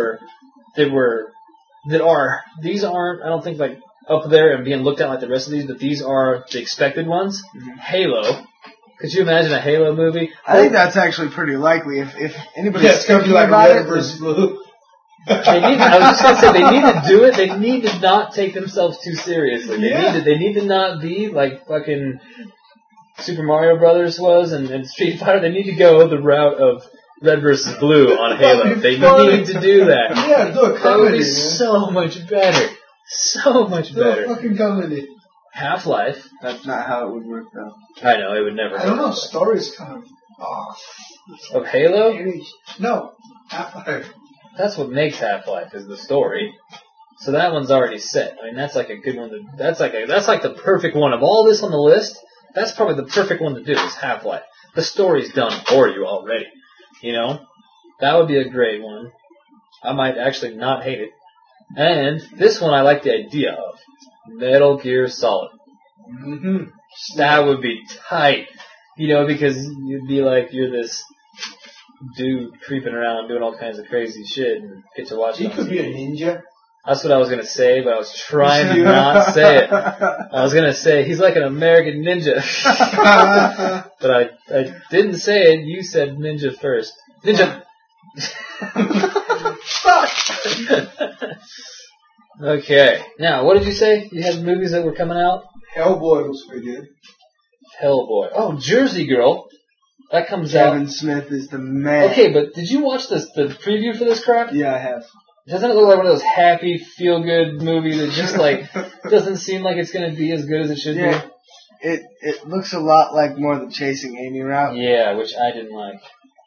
these aren't, I don't think, up there and being looked at like the rest of these, but these are the expected ones. Mm-hmm. Halo. Could you imagine a Halo movie? I think that's actually pretty likely. If anybody's it's going to be like Red vs. Blue. I was just going to say, they need to do it. They need to not take themselves too seriously. They need to not be like fucking Super Mario Brothers was and Street Fighter. They need to go the route of Red vs. Blue on Halo. They need to do that. Yeah, do a comedy. That would be so much better. So much better. Do a fucking comedy. Half-Life. That's not how it would work, though. I know, it would never. I don't know. Story's kind of off. Of Halo? No, Half-Life. That's what makes Half-Life is the story. So that one's already set. I mean, that's like a good one. That's like the perfect one of all this on the list. That's probably the perfect one to do is Half-Life. The story's done for you already. That would be a great one. I might actually not hate it. And this one I like the idea of. Metal Gear Solid. Mm-hmm. That would be tight. Because you'd be like, you're this dude creeping around doing all kinds of crazy shit and get to watch it. He could be a ninja. That's what I was going to say, but I was trying to not say it. I was going to say, he's like an American ninja. But I didn't say it. You said ninja first. Ninja! Okay. Now, what did you say? You had movies that were coming out? Hellboy was pretty good. Hellboy. Oh, Jersey Girl. That comes out. Kevin Smith is the man. Okay, but did you watch the preview for this crap? Yeah, I have. Doesn't it look like one of those happy, feel-good movies that just, like, doesn't seem like it's going to be as good as it should be? It looks a lot like more the Chasing Amy route. Yeah, which I didn't like.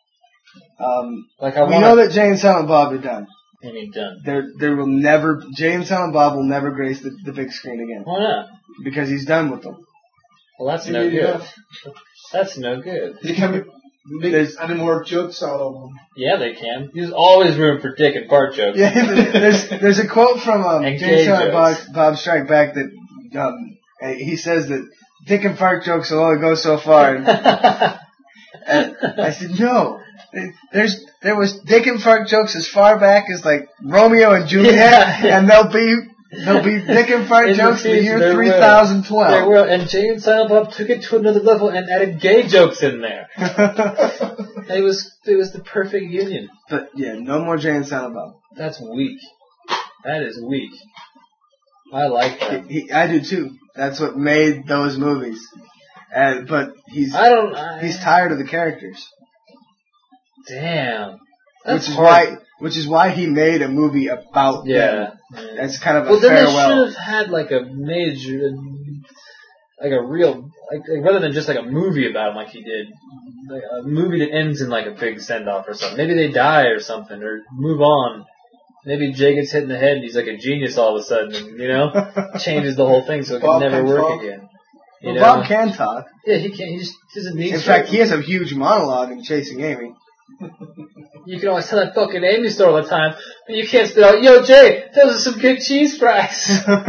We know that Jay and Silent Bob are done. I mean, done. There will never, Jay and Silent Bob will never grace the big screen again. Why not? Because he's done with them. Well, that's no good. That's no good. They can't make any more jokes out of them. Yeah, they can. There's always room for dick and fart jokes. Yeah, there's a quote from Jay and Silent Bob Strike Back that he says that dick and fart jokes will only go so far. And I said, no. There was dick and fart jokes as far back as like Romeo and Juliet, and there'll be dick and fart jokes in the year 3012. There will, and Jay and Silent Bob took it to another level and added gay jokes in there. It was the perfect union. But yeah, no more Jay and Silent Bob. That's weak. That is weak. I like that. I do too. That's what made those movies. But he's tired of the characters. Damn. Which is why he made a movie about them. That's kind of a farewell. Well, then they should have had like a major, like a real, like rather than just like a movie about him like he did, like a movie that ends in like a big send-off or something. Maybe they die or something or move on. Maybe Jay gets hit in the head and he's like a genius all of a sudden, and, changes the whole thing so it can never work again. Bob can talk. Yeah, he can. He just doesn't need. In fact, he has a huge monologue in Chasing Amy. You can always tell that fucking Amy story all the time, but you can't spit out, "Yo, Jay, those are some good cheese fries."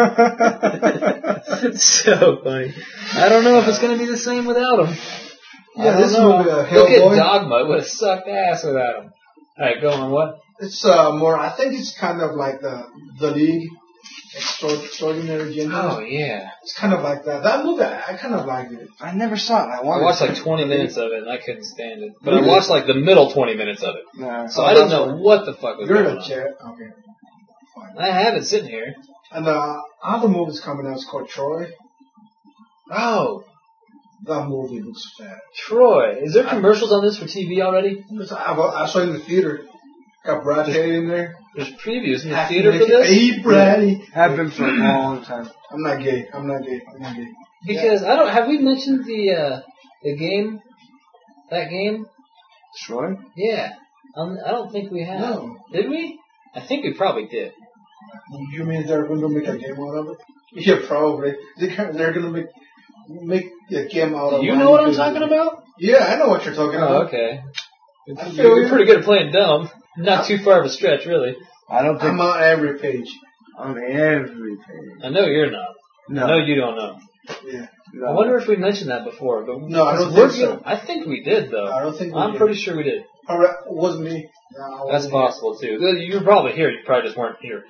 It's so funny. I don't know if it's going to be the same without him. Yeah, this movie, look at Dogma. It would have sucked ass without him. All right, go on. What? It's more. I think it's kind of like the League, Extraordinary Gentlemen. Oh yeah, it's kind of like that. That movie, I kind of liked it. I never saw it. I watched like 20 minutes of it, and I couldn't stand it. But I watched like the middle 20 minutes of it, so I didn't know what the fuck was going on. You're in a chat. Okay, fine. I have it sitting here. And other movies coming out is called Troy. Oh. That movie looks fat. Troy. Is there commercials on this for TV already? I saw it in the theater. Got Brad Pitt in there. There's previews in the theater for this? Hey, Brady. Have been for a long time. I'm not gay. Because have we mentioned the game? That game? Troy? Yeah. I don't think we have. No. Did we? I think we probably did. You mean they're going to make a game out of it? Yeah, probably. They're going to make a game out of it. You know what I'm talking about? Yeah, I know what you're talking about. Oh, okay. You're pretty good at playing dumb. Not too far of a stretch, really. I don't think I'm on every page. On every page. I know you're not. No. I know you don't know. Yeah. No. I wonder if we mentioned that before. But no, I don't think so. I think we did, though. I don't think we I'm did. pretty sure we did. It wasn't me. No, that's possible, too. You were probably here. You probably just weren't here.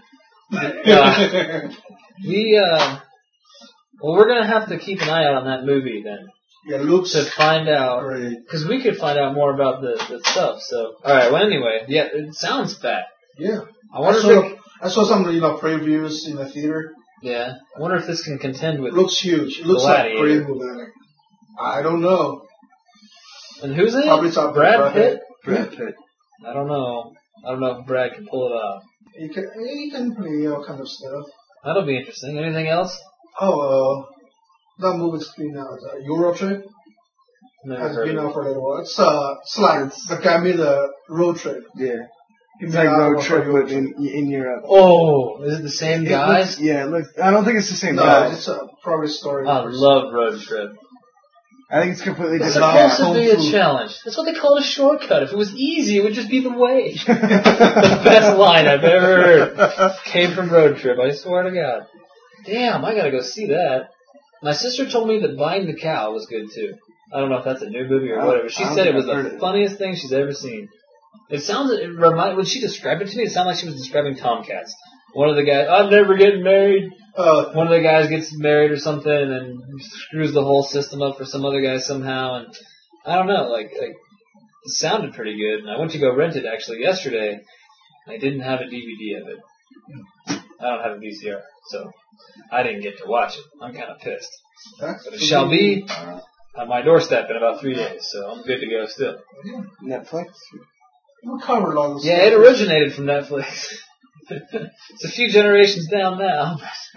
Well, we're going to have to keep an eye out on that movie, then. Yeah, looks to find out, because we could find out more about the stuff. So, all right. Well, anyway, yeah, it sounds fat. Yeah, I saw some previews in the theater. Yeah, I wonder if this can contend with. Looks huge. It looks like Brave Gladiator. I don't know. And who's in it? Probably Brad Pitt. Brad Pitt. I don't know. I don't know if Brad can pull it off. He can play all kind of stuff. That'll be interesting. Anything else? Oh, that movie's been out. Euro Trip. Has been out for a little while. It's like the guy made a road trip. Yeah. It's like road trip in Europe. Oh, is it the same guys? Yeah, look, I don't think it's the same guys. No, it's a probably story. I love Road Trip. I think it's completely different. It's supposed to be a challenge. That's what they call it, a shortcut. If it was easy, it would just be the way. The best line I've ever heard came from Road Trip. I swear to God. Damn, I gotta go see that. My sister told me that Buying the Cow was good too. I don't know if that's a new movie or whatever. She said it was the funniest thing she's ever seen. When she described it to me, it sounded like she was describing Tomcats. One of the guys, I'm never getting married. One of the guys gets married or something and then screws the whole system up for some other guy somehow. And I don't know, like it sounded pretty good. And I went to go rent it actually yesterday. I didn't have a DVD of it. I don't have a VCR, so I didn't get to watch it. I'm kind of pissed. But it shall be on my doorstep in about 3 days, so I'm good to go still. Netflix? We covered all this. Yeah, it originated from Netflix. It's a few generations down now.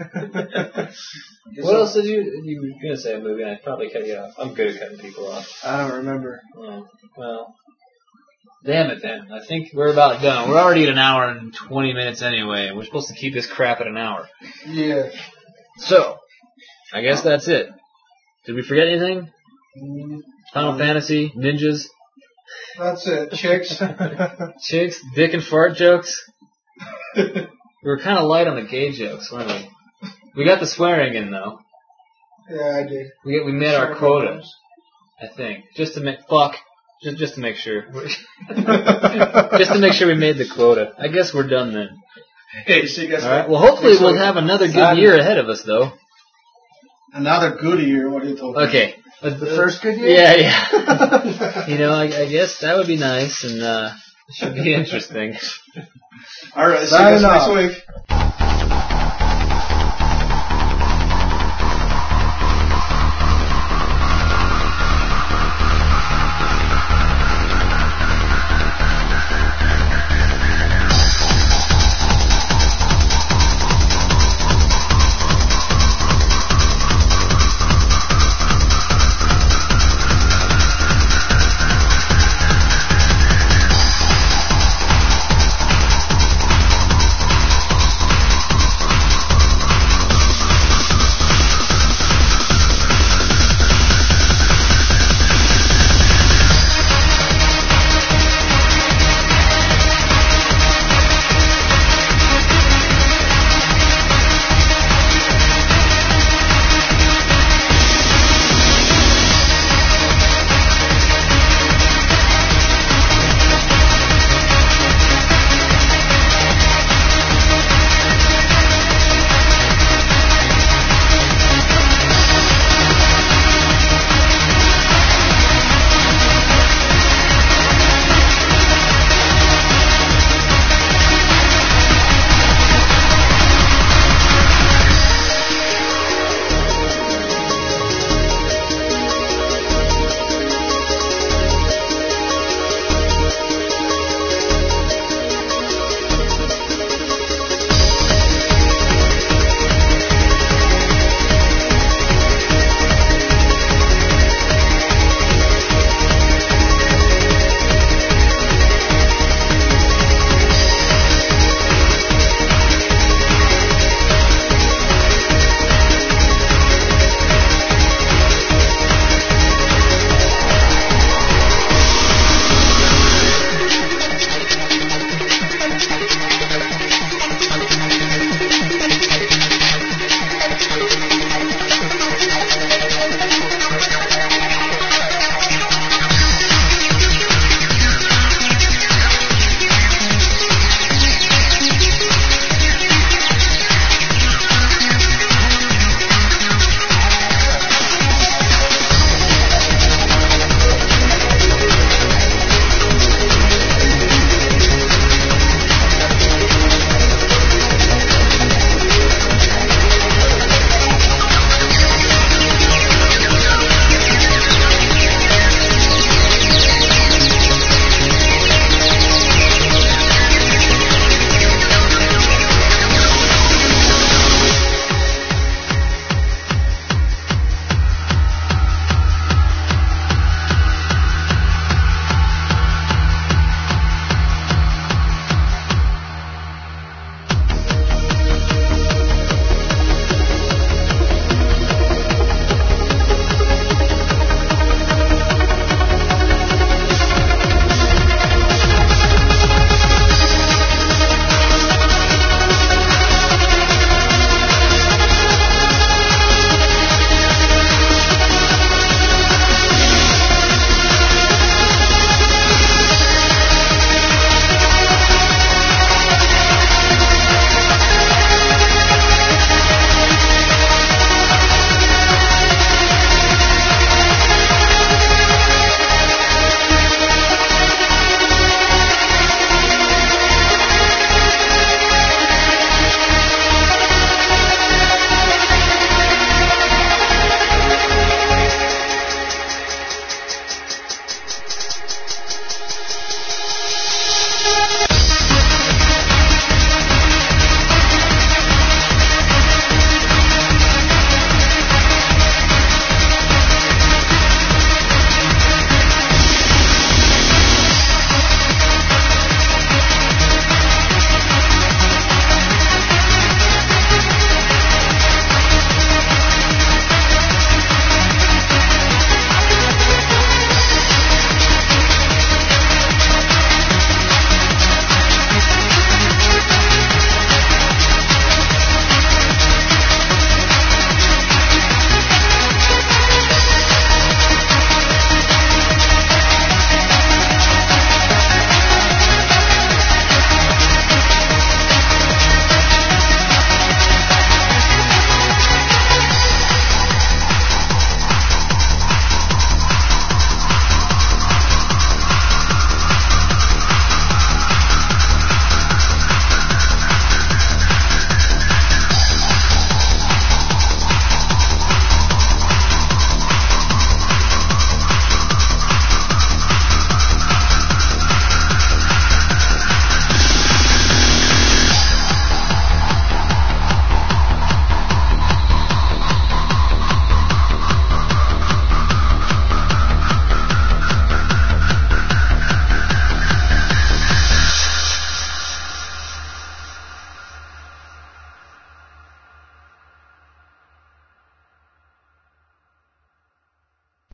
What else did you were going to say a movie, and I probably cut you off. I'm good at cutting people off. I don't remember. Oh, well, damn it then. I think we're about done. We're already at an hour and 20 minutes anyway. We're supposed to keep this crap at an hour. Yeah. So, I guess that's it. Did we forget anything? Final Fantasy, ninjas, That's it. Chicks. chicks, dick and fart jokes. We were kind of light on the gay jokes, weren't we? We got the swearing in though. Yeah, I did. We met our quota, I think. Just to make just to make sure. Just to make sure we made the quota. I guess we're done then. Hey, see you guys. All right. Well, hopefully we'll have another good year ahead of us, though. Another good year. What are you talking? Okay. The first good year? Yeah. You know, I guess that would be nice, and it should be interesting. All right. See you guys next week.